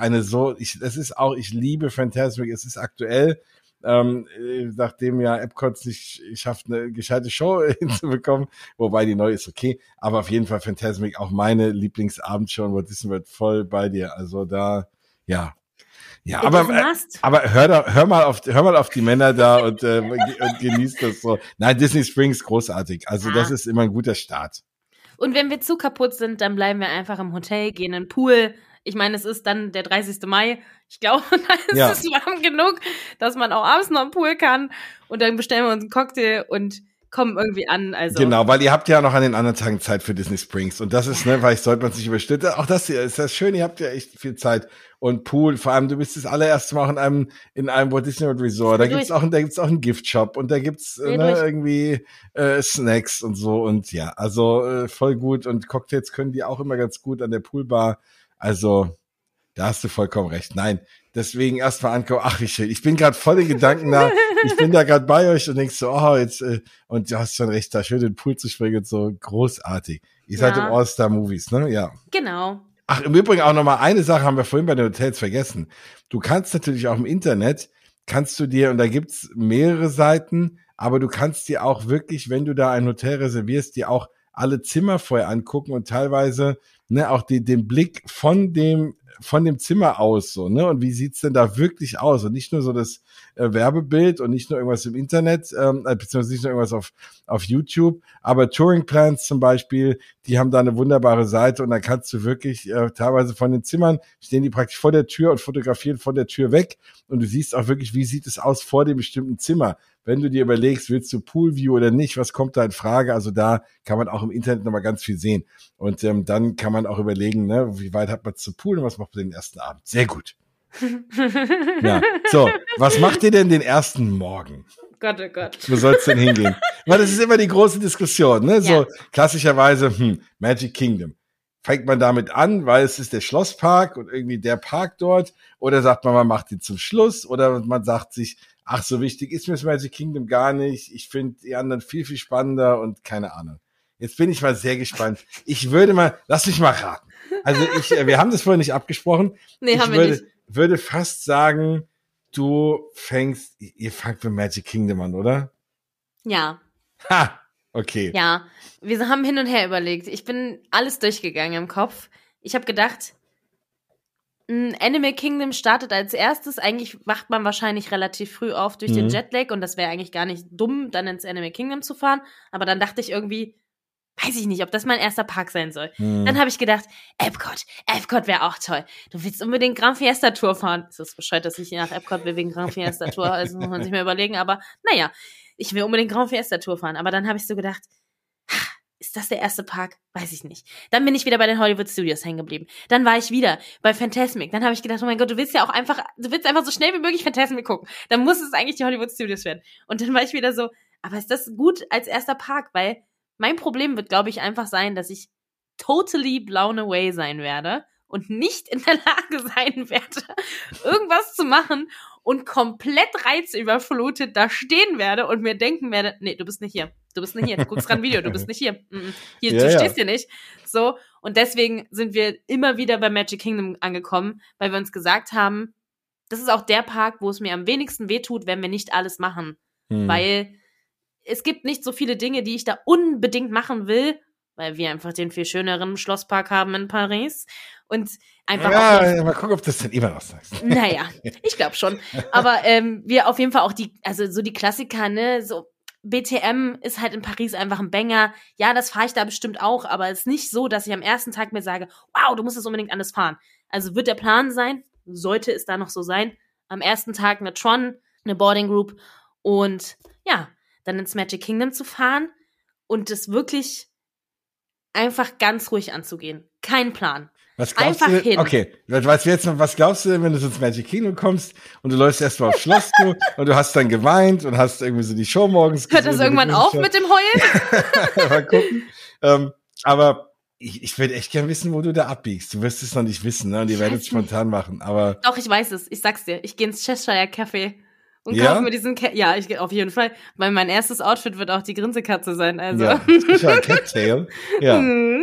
ich liebe Fantasmic. Es ist aktuell, nachdem ja Epcot nicht schafft, eine gescheite Show hinzubekommen, wobei die neue ist okay, aber auf jeden Fall Fantasmic auch meine Lieblingsabendshow und Walt Disney World voll bei dir, also da, ja, aber hör mal auf die Männer da und genießt das so. Nein, Disney Springs großartig, also das ist immer ein guter Start. Und wenn wir zu kaputt sind, dann bleiben wir einfach im Hotel, gehen in den Pool. Ich meine, es ist dann der 30. Mai. Ich glaube, da ist es warm genug, dass man auch abends noch im Pool kann. Und dann bestellen wir uns einen Cocktail und kommen irgendwie an. Also genau, weil ihr habt ja noch an den anderen Tagen Zeit für Disney Springs. Und das ist, vielleicht sollte man sich überstürzen. Auch das hier ist das schön, ihr habt ja echt viel Zeit. Und Pool, vor allem, du bist das allererste Mal auch in einem Walt Disney World Resort. Da gibt's auch einen Giftshop und da gibt's irgendwie Snacks und so. Und ja, also voll gut. Und Cocktails können die auch immer ganz gut an der Poolbar. Also, da hast du vollkommen recht. Nein, deswegen erstmal ankommen. Ach, wie schön. Ich bin gerade voll in Gedanken nach. Ich bin da gerade bei euch und denkst so, jetzt, und du hast schon recht, da schön in den Pool zu springen und so großartig. Ihr seid im All-Star-Movies, ne? Ja. Genau. Ach, im Übrigen auch nochmal eine Sache haben wir vorhin bei den Hotels vergessen. Du kannst natürlich auch im Internet, und da gibt's mehrere Seiten, aber du kannst dir auch wirklich, wenn du da ein Hotel reservierst, dir auch alle Zimmer vorher angucken und teilweise auch den Blick von dem Zimmer aus, so, ne? Und wie sieht's denn da wirklich aus? Und nicht nur so das Werbebild und nicht nur irgendwas im Internet, beziehungsweise nicht nur irgendwas auf YouTube, aber Touring Plans zum Beispiel, die haben da eine wunderbare Seite und da kannst du wirklich teilweise von den Zimmern, stehen die praktisch vor der Tür und fotografieren von der Tür weg und du siehst auch wirklich, wie sieht es aus vor dem bestimmten Zimmer. Wenn du dir überlegst, willst du Poolview oder nicht, was kommt da in Frage? Also da kann man auch im Internet nochmal ganz viel sehen. Und dann kann man auch überlegen, wie weit hat man zu Pool und was macht man den ersten Abend? Sehr gut. Ja, so, was macht ihr denn den ersten Morgen? Gott, oh Gott. Wo soll's denn hingehen? Weil das ist immer die große Diskussion, ne? So klassischerweise, Magic Kingdom. fängt man damit an, weil es ist der Schlosspark und irgendwie der Park dort, oder sagt man macht ihn zum Schluss, oder man sagt sich, ach, so wichtig ist mir das Magic Kingdom gar nicht, ich finde die anderen viel, viel spannender und keine Ahnung. Jetzt bin ich mal sehr gespannt. Lass mich mal raten. Also wir haben das vorhin nicht abgesprochen. Nee, haben wir nicht. Würde fast sagen, ihr fangt mit Magic Kingdom an, oder? Ja. Ha! Okay. Ja, wir haben hin und her überlegt. Ich bin alles durchgegangen im Kopf. Ich habe gedacht, Animal Kingdom startet als erstes. Eigentlich wacht man wahrscheinlich relativ früh auf durch den Jetlag und das wäre eigentlich gar nicht dumm, dann ins Animal Kingdom zu fahren. Aber dann dachte ich irgendwie, weiß ich nicht, ob das mein erster Park sein soll. Dann habe ich gedacht, Epcot wäre auch toll. Du willst unbedingt Grand Fiesta Tour fahren. Es ist bescheuert, dass ich nach Epcot will wegen Grand Fiesta Tour. Also muss man sich mal überlegen. Aber naja, ich will unbedingt Grand Fiesta Tour fahren. Aber dann habe ich so gedacht, ist das der erste Park? Weiß ich nicht. Dann bin ich wieder bei den Hollywood Studios hängen geblieben. Dann war ich wieder bei Fantasmic. Dann habe ich gedacht, oh mein Gott, du willst einfach so schnell wie möglich Fantasmic gucken. Dann muss es eigentlich die Hollywood Studios werden. Und dann war ich wieder so, aber ist das gut als erster Park? Weil mein Problem wird, glaube ich, einfach sein, dass ich totally blown away sein werde und nicht in der Lage sein werde, irgendwas zu machen und komplett reizüberflutet da stehen werde und mir denken werde, nee, du bist nicht hier. Du bist nicht hier. Du guckst gerade ein Video, du bist nicht hier. Hier, du stehst hier nicht. So. Und deswegen sind wir immer wieder bei Magic Kingdom angekommen, weil wir uns gesagt haben, das ist auch der Park, wo es mir am wenigsten wehtut, wenn wir nicht alles machen. Weil es gibt nicht so viele Dinge, die ich da unbedingt machen will, weil wir einfach den viel schöneren Schlosspark haben in Paris. Und einfach mal gucken, ob du das dann immer noch sagst. Naja, ich glaube schon. Aber wir auf jeden Fall auch so die Klassiker, ne, so BTM ist halt in Paris einfach ein Banger. Ja, das fahre ich da bestimmt auch, aber es ist nicht so, dass ich am ersten Tag mir sage, wow, du musst das unbedingt alles fahren. Also wird der Plan sein, sollte es da noch so sein, am ersten Tag eine Tron, eine Boarding Group und ja, dann ins Magic Kingdom zu fahren und es wirklich einfach ganz ruhig anzugehen. Kein Plan. Was glaubst du denn? Hin. Okay, was glaubst du denn, wenn du ins Magic Kingdom kommst und du läufst erstmal aufs Schloss zu und du hast dann geweint und hast irgendwie so die Show morgens gesehen. Hört das irgendwann auf mit dem Heulen? Mal gucken. Aber ich würde echt gern wissen, wo du da abbiegst. Du wirst es noch nicht wissen, ne? Und ihr werdet es spontan machen. Aber doch, ich weiß es. Ich sag's dir. Ich gehe ins Cheshire Café und kaufe mir diesen ja, ich auf jeden Fall. Weil mein erstes Outfit wird auch die Grinsekatze sein. Also. Ja, Cheshire Cattail. Ja.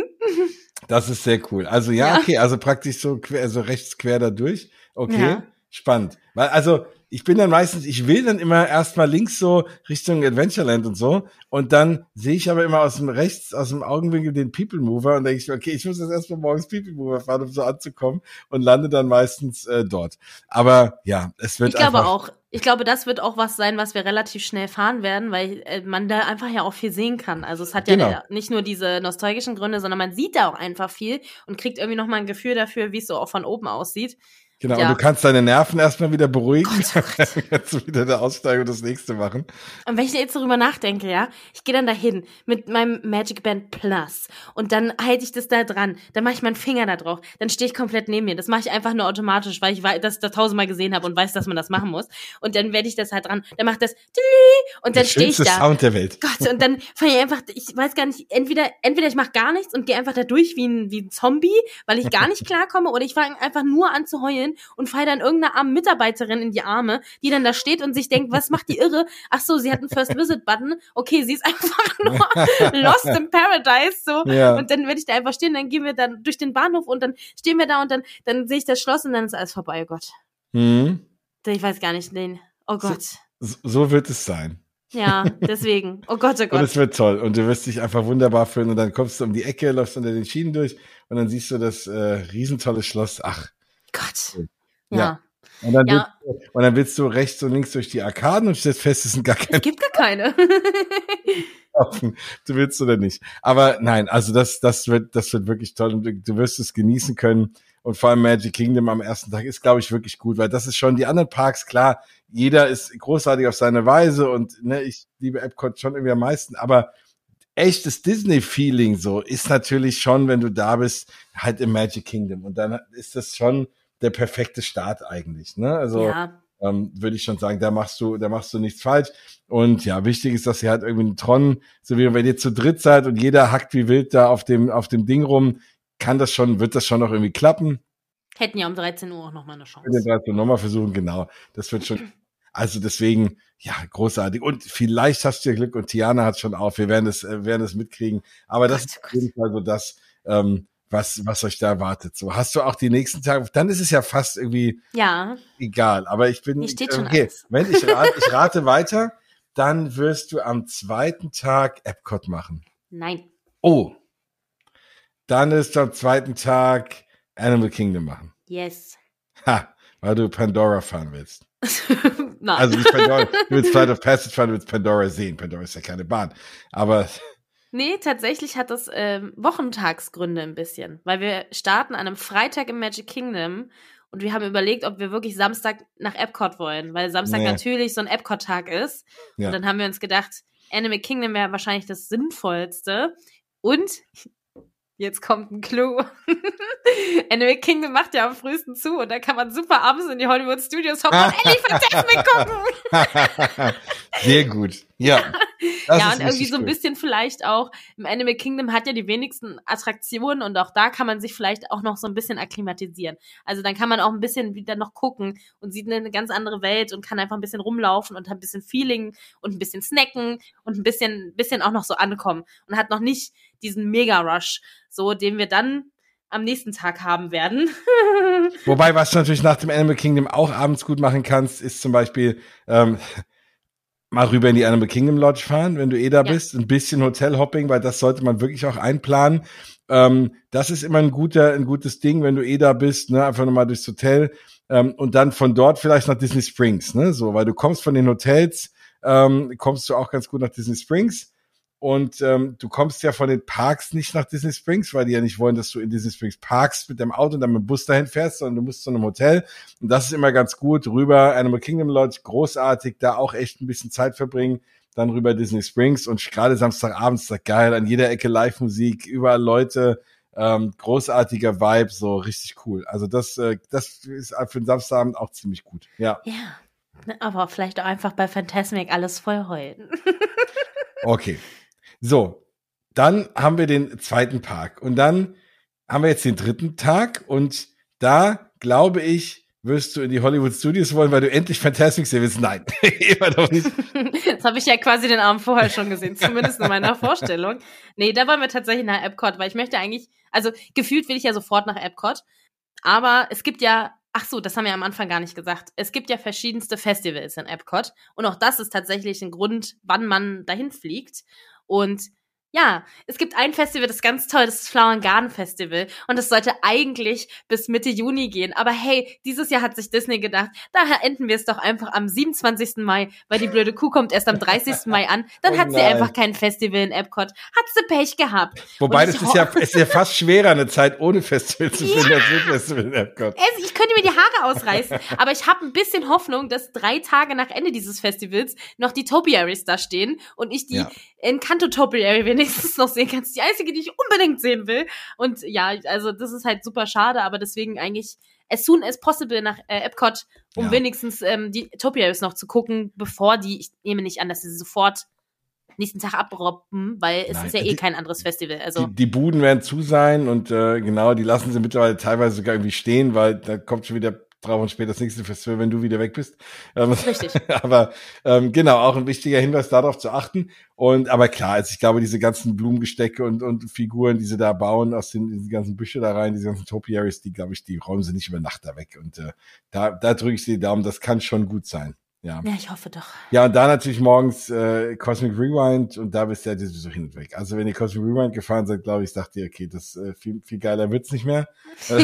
Das ist sehr cool. Also okay, also praktisch so rechts quer da durch. Okay, spannend. Weil ich bin dann meistens, ich will dann immer erstmal links so Richtung Adventureland und so und dann sehe ich aber immer aus dem Augenwinkel den People Mover und denke ich, okay, ich muss jetzt erstmal morgens People Mover fahren, um so anzukommen und lande dann meistens dort. Aber ja, es wird Ich glaube, das wird auch was sein, was wir relativ schnell fahren werden, weil man da einfach ja auch viel sehen kann. Also es hat ja nicht nur diese nostalgischen Gründe, sondern man sieht da auch einfach viel und kriegt irgendwie nochmal ein Gefühl dafür, wie es so auch von oben aussieht. Genau, und du kannst deine Nerven erstmal wieder beruhigen. Dann kannst du wieder der Aussteigen und das nächste machen. Und wenn ich jetzt darüber nachdenke, ja, ich gehe dann dahin mit meinem Magic Band Plus und dann halte ich das da dran, dann mache ich meinen Finger da drauf, dann stehe ich komplett neben mir. Das mache ich einfach nur automatisch, weil ich das da tausendmal gesehen habe und weiß, dass man das machen muss. Und dann werde ich das halt dran, dann macht das und dann stehe ich da. Der schönste Sound der Welt. Gott, und dann fange ich einfach, ich weiß gar nicht, entweder ich mache gar nichts und gehe einfach da durch wie ein Zombie, weil ich gar nicht klarkomme, oder ich fange einfach nur an zu heulen und fall dann irgendeiner armen Mitarbeiterin in die Arme, die dann da steht und sich denkt, was macht die irre? Ach so, sie hat einen First Visit Button. Okay, sie ist einfach nur lost in paradise, so. Ja. Und dann werde ich da einfach stehen, dann gehen wir dann durch den Bahnhof und dann stehen wir da und dann sehe ich das Schloss und dann ist alles vorbei, oh Gott. Ich weiß gar nicht, oh Gott. So wird es sein. Ja, deswegen. Oh Gott, oh Gott. Und es wird toll. Und du wirst dich einfach wunderbar fühlen und dann kommst du um die Ecke, läufst unter den Schienen durch und dann siehst du das riesentolle Schloss. Ach. Gott. Ja. Und dann willst du rechts und links durch die Arkaden und stellst fest, es sind gar keine. Es gibt gar keine. Du willst oder nicht. Aber nein, also das wird wirklich toll und du wirst es genießen können. Und vor allem Magic Kingdom am ersten Tag ist, glaube ich, wirklich gut, weil das ist schon die anderen Parks, klar, jeder ist großartig auf seine Weise und ich liebe Epcot schon irgendwie am meisten, aber echtes Disney-Feeling so ist natürlich schon, wenn du da bist, halt im Magic Kingdom. Und dann ist das schon der perfekte Start eigentlich, ne? Also würde ich schon sagen, da machst du nichts falsch. Und ja, wichtig ist, dass ihr halt irgendwie einen Tron, so wie wenn ihr zu dritt seid und jeder hackt wie wild da auf dem Ding rum, wird das schon noch irgendwie klappen. Hätten ja um 13 Uhr auch nochmal eine Chance. Den 13 Uhr nochmal versuchen, genau. Das wird schon, also deswegen, ja, großartig. Und vielleicht hast du ja Glück und Tiana hat schon auf. Wir werden es mitkriegen. Aber das ist auf jeden Fall so das, was euch da erwartet. So, hast du auch die nächsten Tage, dann ist es ja fast irgendwie egal. Aber ich bin, okay, wenn ich rate weiter, dann wirst du am zweiten Tag Epcot machen. Nein. Oh. Dann ist am zweiten Tag Animal Kingdom machen. Yes. Ha, weil du Pandora fahren willst. Nein. Also nicht Pandora, du willst Flight of Passage fahren, du willst Pandora sehen. Pandora ist ja keine Bahn. Aber nee, tatsächlich hat das Wochentagsgründe ein bisschen. Weil wir starten an einem Freitag im Magic Kingdom und wir haben überlegt, ob wir wirklich Samstag nach Epcot wollen. Weil Samstag natürlich so ein Epcot-Tag ist. Ja. Und dann haben wir uns gedacht, Animal Kingdom wäre wahrscheinlich das Sinnvollste. Und jetzt kommt ein Clou. Animal Kingdom macht ja am frühesten zu und da kann man super abends in die Hollywood Studios hocken und Ellie Fantasmic gucken. Sehr gut. Ja. Ja, und irgendwie so ein bisschen vielleicht auch, im Animal Kingdom hat ja die wenigsten Attraktionen und auch da kann man sich vielleicht auch noch so ein bisschen akklimatisieren. Also dann kann man auch ein bisschen wieder noch gucken und sieht eine ganz andere Welt und kann einfach ein bisschen rumlaufen und hat ein bisschen Feeling und ein bisschen snacken und ein bisschen auch noch so ankommen und hat noch nicht diesen Mega-Rush, so den wir dann am nächsten Tag haben werden. Wobei, was du natürlich nach dem Animal Kingdom auch abends gut machen kannst, ist zum Beispiel mal rüber in die Animal Kingdom Lodge fahren, wenn du da bist. Ein bisschen Hotelhopping, weil das sollte man wirklich auch einplanen. Das ist immer ein gutes Ding, wenn du da bist, ne, einfach nochmal durchs Hotel. Und dann von dort vielleicht nach Disney Springs, ne, so, weil du kommst von den Hotels, kommst du auch ganz gut nach Disney Springs. Und du kommst ja von den Parks nicht nach Disney Springs, weil die ja nicht wollen, dass du in Disney Springs parkst mit deinem Auto und dann mit dem Bus dahin fährst, sondern du musst zu einem Hotel. Und das ist immer ganz gut. Rüber Animal Kingdom Lodge, großartig, da auch echt ein bisschen Zeit verbringen. Dann rüber Disney Springs und gerade Samstagabends, da geil, an jeder Ecke Live-Musik, überall Leute, großartiger Vibe, so richtig cool. Also das ist für den Samstagabend auch ziemlich gut. Ja. Ja, aber vielleicht auch einfach bei Fantasmic alles voll heulen. Okay. So, dann haben wir den zweiten Park und dann haben wir jetzt den dritten Tag und da, glaube ich, wirst du in die Hollywood Studios wollen, weil du endlich Fantasmic sehen willst. Nein, immer noch nicht. Das habe ich ja quasi den Abend vorher schon gesehen, zumindest in meiner Vorstellung. Nee, da wollen wir tatsächlich nach Epcot, weil ich möchte eigentlich, also gefühlt will ich ja sofort nach Epcot, aber es gibt ja, ach so, das haben wir am Anfang gar nicht gesagt, es gibt ja verschiedenste Festivals in Epcot und auch das ist tatsächlich ein Grund, wann man dahin fliegt. Und ja, es gibt ein Festival, das ist ganz toll, das ist Flower and Garden Festival und das sollte eigentlich bis Mitte Juni gehen, aber hey, dieses Jahr hat sich Disney gedacht, daher enden wir es doch einfach am 27. Mai, weil die blöde Kuh kommt erst am 30. Mai an, dann hat sie einfach kein Festival in Epcot, hat sie Pech gehabt. Wobei das ist ja fast schwerer, eine Zeit ohne Festival zu finden, als ein Festival in Epcot. Ich könnte mir die Haare ausreißen, aber ich habe ein bisschen Hoffnung, dass 3 Tage nach Ende dieses Festivals noch die Topiaries da stehen und ich die Encanto Topiary wenigstens noch sehen kann. Das ist die einzige, die ich unbedingt sehen will. Und ja, also das ist halt super schade, aber deswegen eigentlich as soon as possible nach Epcot, um wenigstens die Topiaries noch zu gucken, bevor ich nehme nicht an, dass sie sofort nächsten Tag abroppen, weil es ist ja kein anderes Festival. Also die Buden werden zu sein und genau, die lassen sie mittlerweile teilweise sogar irgendwie stehen, weil da kommt schon wieder 3 Wochen später das nächste Festival, wenn du wieder weg bist. Richtig. Aber genau, auch ein wichtiger Hinweis, darauf zu achten. Aber klar, also ich glaube, diese ganzen Blumengestecke und Figuren, die sie da bauen, aus diesen ganzen Büsche da rein, diese ganzen Topiaries, die, glaube ich, die räumen sie nicht über Nacht da weg. Und da drücke ich die Daumen, das kann schon gut sein. Ja, ich hoffe doch. Ja, und da natürlich morgens Cosmic Rewind und da bist du ja so hin und weg. Also wenn ihr Cosmic Rewind gefahren seid, glaube ich, sagt ihr, okay, das viel geiler wird's nicht mehr.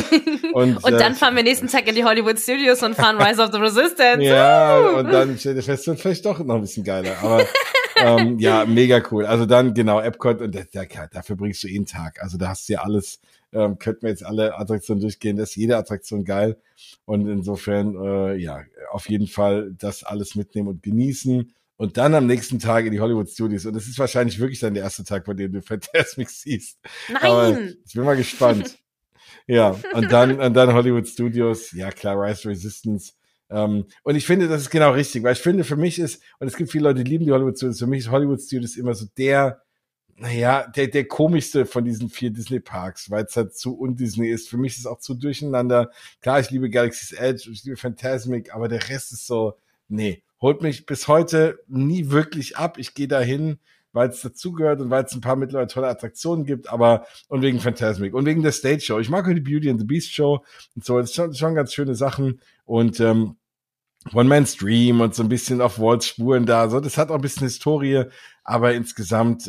Und dann fahren wir nächsten Tag in die Hollywood Studios und fahren Rise of the Resistance. Ja, und dann stellt ihr fest, wird vielleicht doch noch ein bisschen geiler. Aber ja, mega cool. Also dann genau Epcot und dafür bringst du einen Tag. Also da hast du ja alles. Könnten wir jetzt alle Attraktionen durchgehen, das ist jede Attraktion geil und insofern auf jeden Fall das alles mitnehmen und genießen und dann am nächsten Tag in die Hollywood Studios und das ist wahrscheinlich wirklich dann der erste Tag, bei dem du Fantasmic siehst. Nein! Aber ich bin mal gespannt. Ja, und dann Hollywood Studios, ja klar, Rise of Resistance. Und ich finde, das ist genau richtig, weil ich finde, für mich ist, und es gibt viele Leute, die lieben die Hollywood Studios, für mich ist Hollywood Studios immer so naja, der komischste von diesen 4 Disney-Parks, weil es halt zu un-Disney ist. Für mich ist es auch zu durcheinander. Klar, ich liebe Galaxy's Edge, ich liebe Fantasmic, aber der Rest ist so, nee, holt mich bis heute nie wirklich ab. Ich gehe dahin, weil es dazugehört und weil es ein paar mittlerweile tolle Attraktionen gibt, aber und wegen Fantasmic und wegen der Stage Show. Ich mag auch die Beauty and the Beast Show und so, das ist schon ganz schöne Sachen und One-Man's Dream und so ein bisschen auf Walts Spuren da, so, das hat auch ein bisschen Historie, aber insgesamt,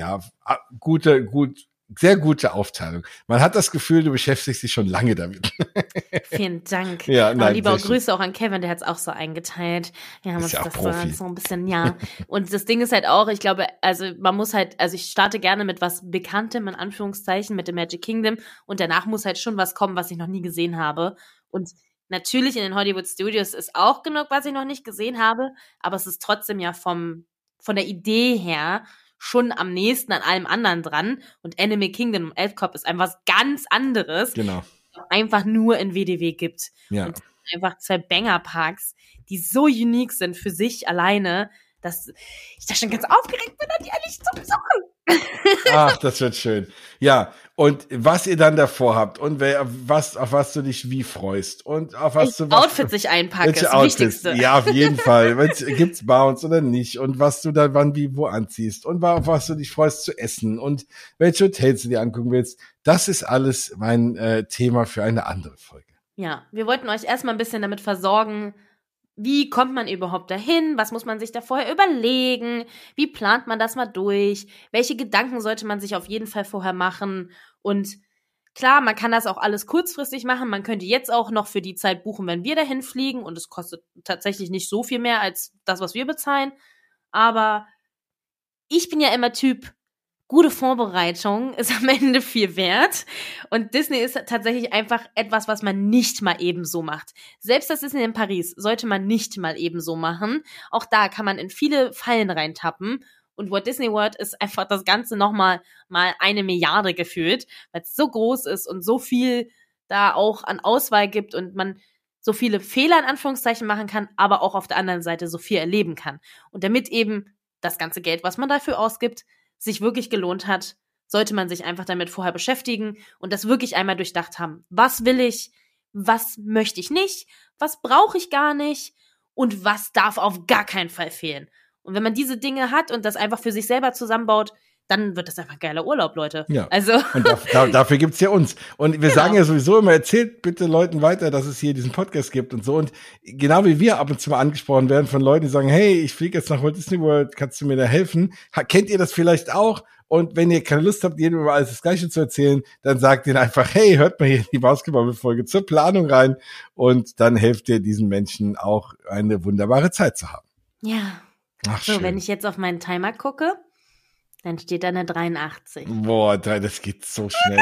sehr gute Aufteilung. Man hat das Gefühl, du beschäftigst dich schon lange damit. Vielen Dank. Ja, nein, lieber Grüße auch an Kevin, der hat es auch so eingeteilt. Wir haben uns ja das Profi. so ein bisschen, ja. Und das Ding ist halt auch, ich glaube, also man muss halt, also ich starte gerne mit was Bekanntem, in Anführungszeichen, mit dem Magic Kingdom und danach muss halt schon was kommen, was ich noch nie gesehen habe. Und natürlich in den Hollywood Studios ist auch genug, was ich noch nicht gesehen habe, aber es ist trotzdem ja von der Idee her schon am nächsten an allem anderen dran. Und Animal Kingdom und Epcot ist einfach was ganz anderes. Genau. Einfach nur in WDW gibt. Ja. Und einfach 2 Banger-Parks, die so unique sind für sich alleine, dass ich da schon ganz aufgeregt bin, die ehrlich zu besuchen. Ach, das wird schön. Ja, und was ihr dann davor habt und auf was du dich wie freust und auf was du Outfits sich einpacke, welche das Outfits? Wichtigste. Ja, auf jeden Fall. Gibt's Bounce oder nicht und was du dann wann wie wo anziehst und auf was du dich freust zu essen und welche Hotels du dir angucken willst. Das ist alles mein Thema für eine andere Folge. Ja, wir wollten euch erstmal ein bisschen damit versorgen, wie kommt man überhaupt dahin? Was muss man sich da vorher überlegen? Wie plant man das mal durch? Welche Gedanken sollte man sich auf jeden Fall vorher machen? Und klar, man kann das auch alles kurzfristig machen. Man könnte jetzt auch noch für die Zeit buchen, wenn wir dahin fliegen. Und es kostet tatsächlich nicht so viel mehr als das, was wir bezahlen. Aber ich bin ja immer Typ, gute Vorbereitung ist am Ende viel wert. Und Disney ist tatsächlich einfach etwas, was man nicht mal ebenso macht. Selbst das Disney in Paris sollte man nicht mal ebenso machen. Auch da kann man in viele Fallen reintappen. Und Walt Disney World ist einfach das Ganze nochmal 1 Milliarde gefühlt, weil es so groß ist und so viel da auch an Auswahl gibt und man so viele Fehler in Anführungszeichen machen kann, aber auch auf der anderen Seite so viel erleben kann. Und damit eben das ganze Geld, was man dafür ausgibt, sich wirklich gelohnt hat, sollte man sich einfach damit vorher beschäftigen und das wirklich einmal durchdacht haben. Was will ich? Was möchte ich nicht? Was brauche ich gar nicht? Und was darf auf gar keinen Fall fehlen? Und wenn man diese Dinge hat und das einfach für sich selber zusammenbaut, dann wird das einfach ein geiler Urlaub, Leute. Ja. Also. Und dafür gibt's ja uns. Und wir sagen ja sowieso immer, erzählt bitte Leuten weiter, dass es hier diesen Podcast gibt und so. Und genau wie wir ab und zu mal angesprochen werden von Leuten, die sagen, hey, ich fliege jetzt nach Walt Disney World, kannst du mir da helfen? Kennt ihr das vielleicht auch? Und wenn ihr keine Lust habt, jedem über alles das Gleiche zu erzählen, dann sagt ihnen einfach, hey, hört mal hier die Basketball-Folge zur Planung rein. Und dann helft ihr diesen Menschen auch eine wunderbare Zeit zu haben. Ja. Ach, so, schön. wenn ich jetzt auf meinen Timer gucke, dann steht da eine 83. Boah, das geht so schnell.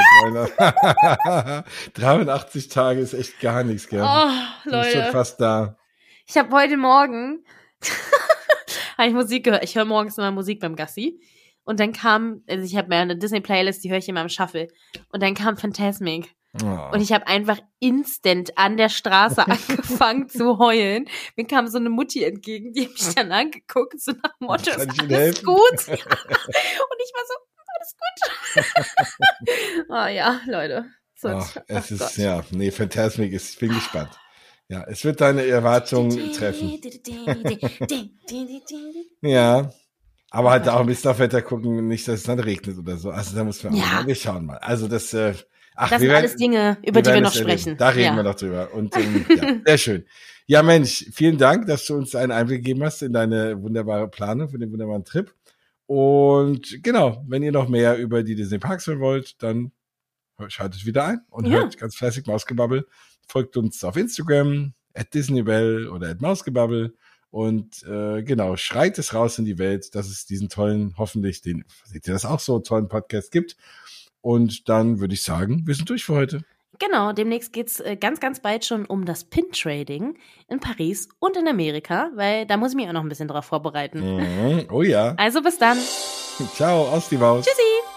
83 Tage ist echt gar nichts, gell? Oh, Du bist schon Leute. fast da. Ich habe heute Morgen habe ich Musik gehört. Ich höre morgens immer Musik beim Gassi. Und dann kam, also ich habe mir eine Disney-Playlist, die höre ich immer im Shuffle. Und dann kam Fantasmic. Oh. Und ich habe einfach instant an der Straße angefangen zu heulen. Mir kam so eine Mutti entgegen, die hat mich dann angeguckt, so nach dem Motto, Kann ist ich Ihnen alles helfen? gut? Ja. Und ich war so, alles gut. Oh ja, Leute. So, Ach, es oh ist, Gott. ja, nee, Fantasmic ist, ich bin gespannt. Ja, es wird deine Erwartungen treffen. Ja. Aber halt auch ein bisschen auf Wetter gucken, nicht, dass es dann regnet oder so. Also da muss man auch mal, wir schauen mal. Also das, Das sind alles Dinge, über die wir noch sprechen. Da reden wir noch drüber. Und ja, sehr schön. Ja, Mensch, vielen Dank, dass du uns einen Einblick gegeben hast in deine wunderbare Planung für den wunderbaren Trip. Und genau, wenn ihr noch mehr über die Disney Parks hören wollt, dann schaltet wieder ein und hört ganz fleißig Mausgebabbel. Folgt uns auf Instagram, @DisneyBell oder @Mausgebabbel. Und genau, schreit es raus in die Welt, dass es diesen tollen, hoffentlich, den, seht ihr das auch so, tollen Podcast gibt. Und dann würde ich sagen, wir sind durch für heute. Genau, demnächst geht's ganz, ganz bald schon um das Pin-Trading in Paris und in Amerika, weil da muss ich mich auch noch ein bisschen drauf vorbereiten. Oh ja. Also bis dann. Ciao, aus die Maus. Tschüssi.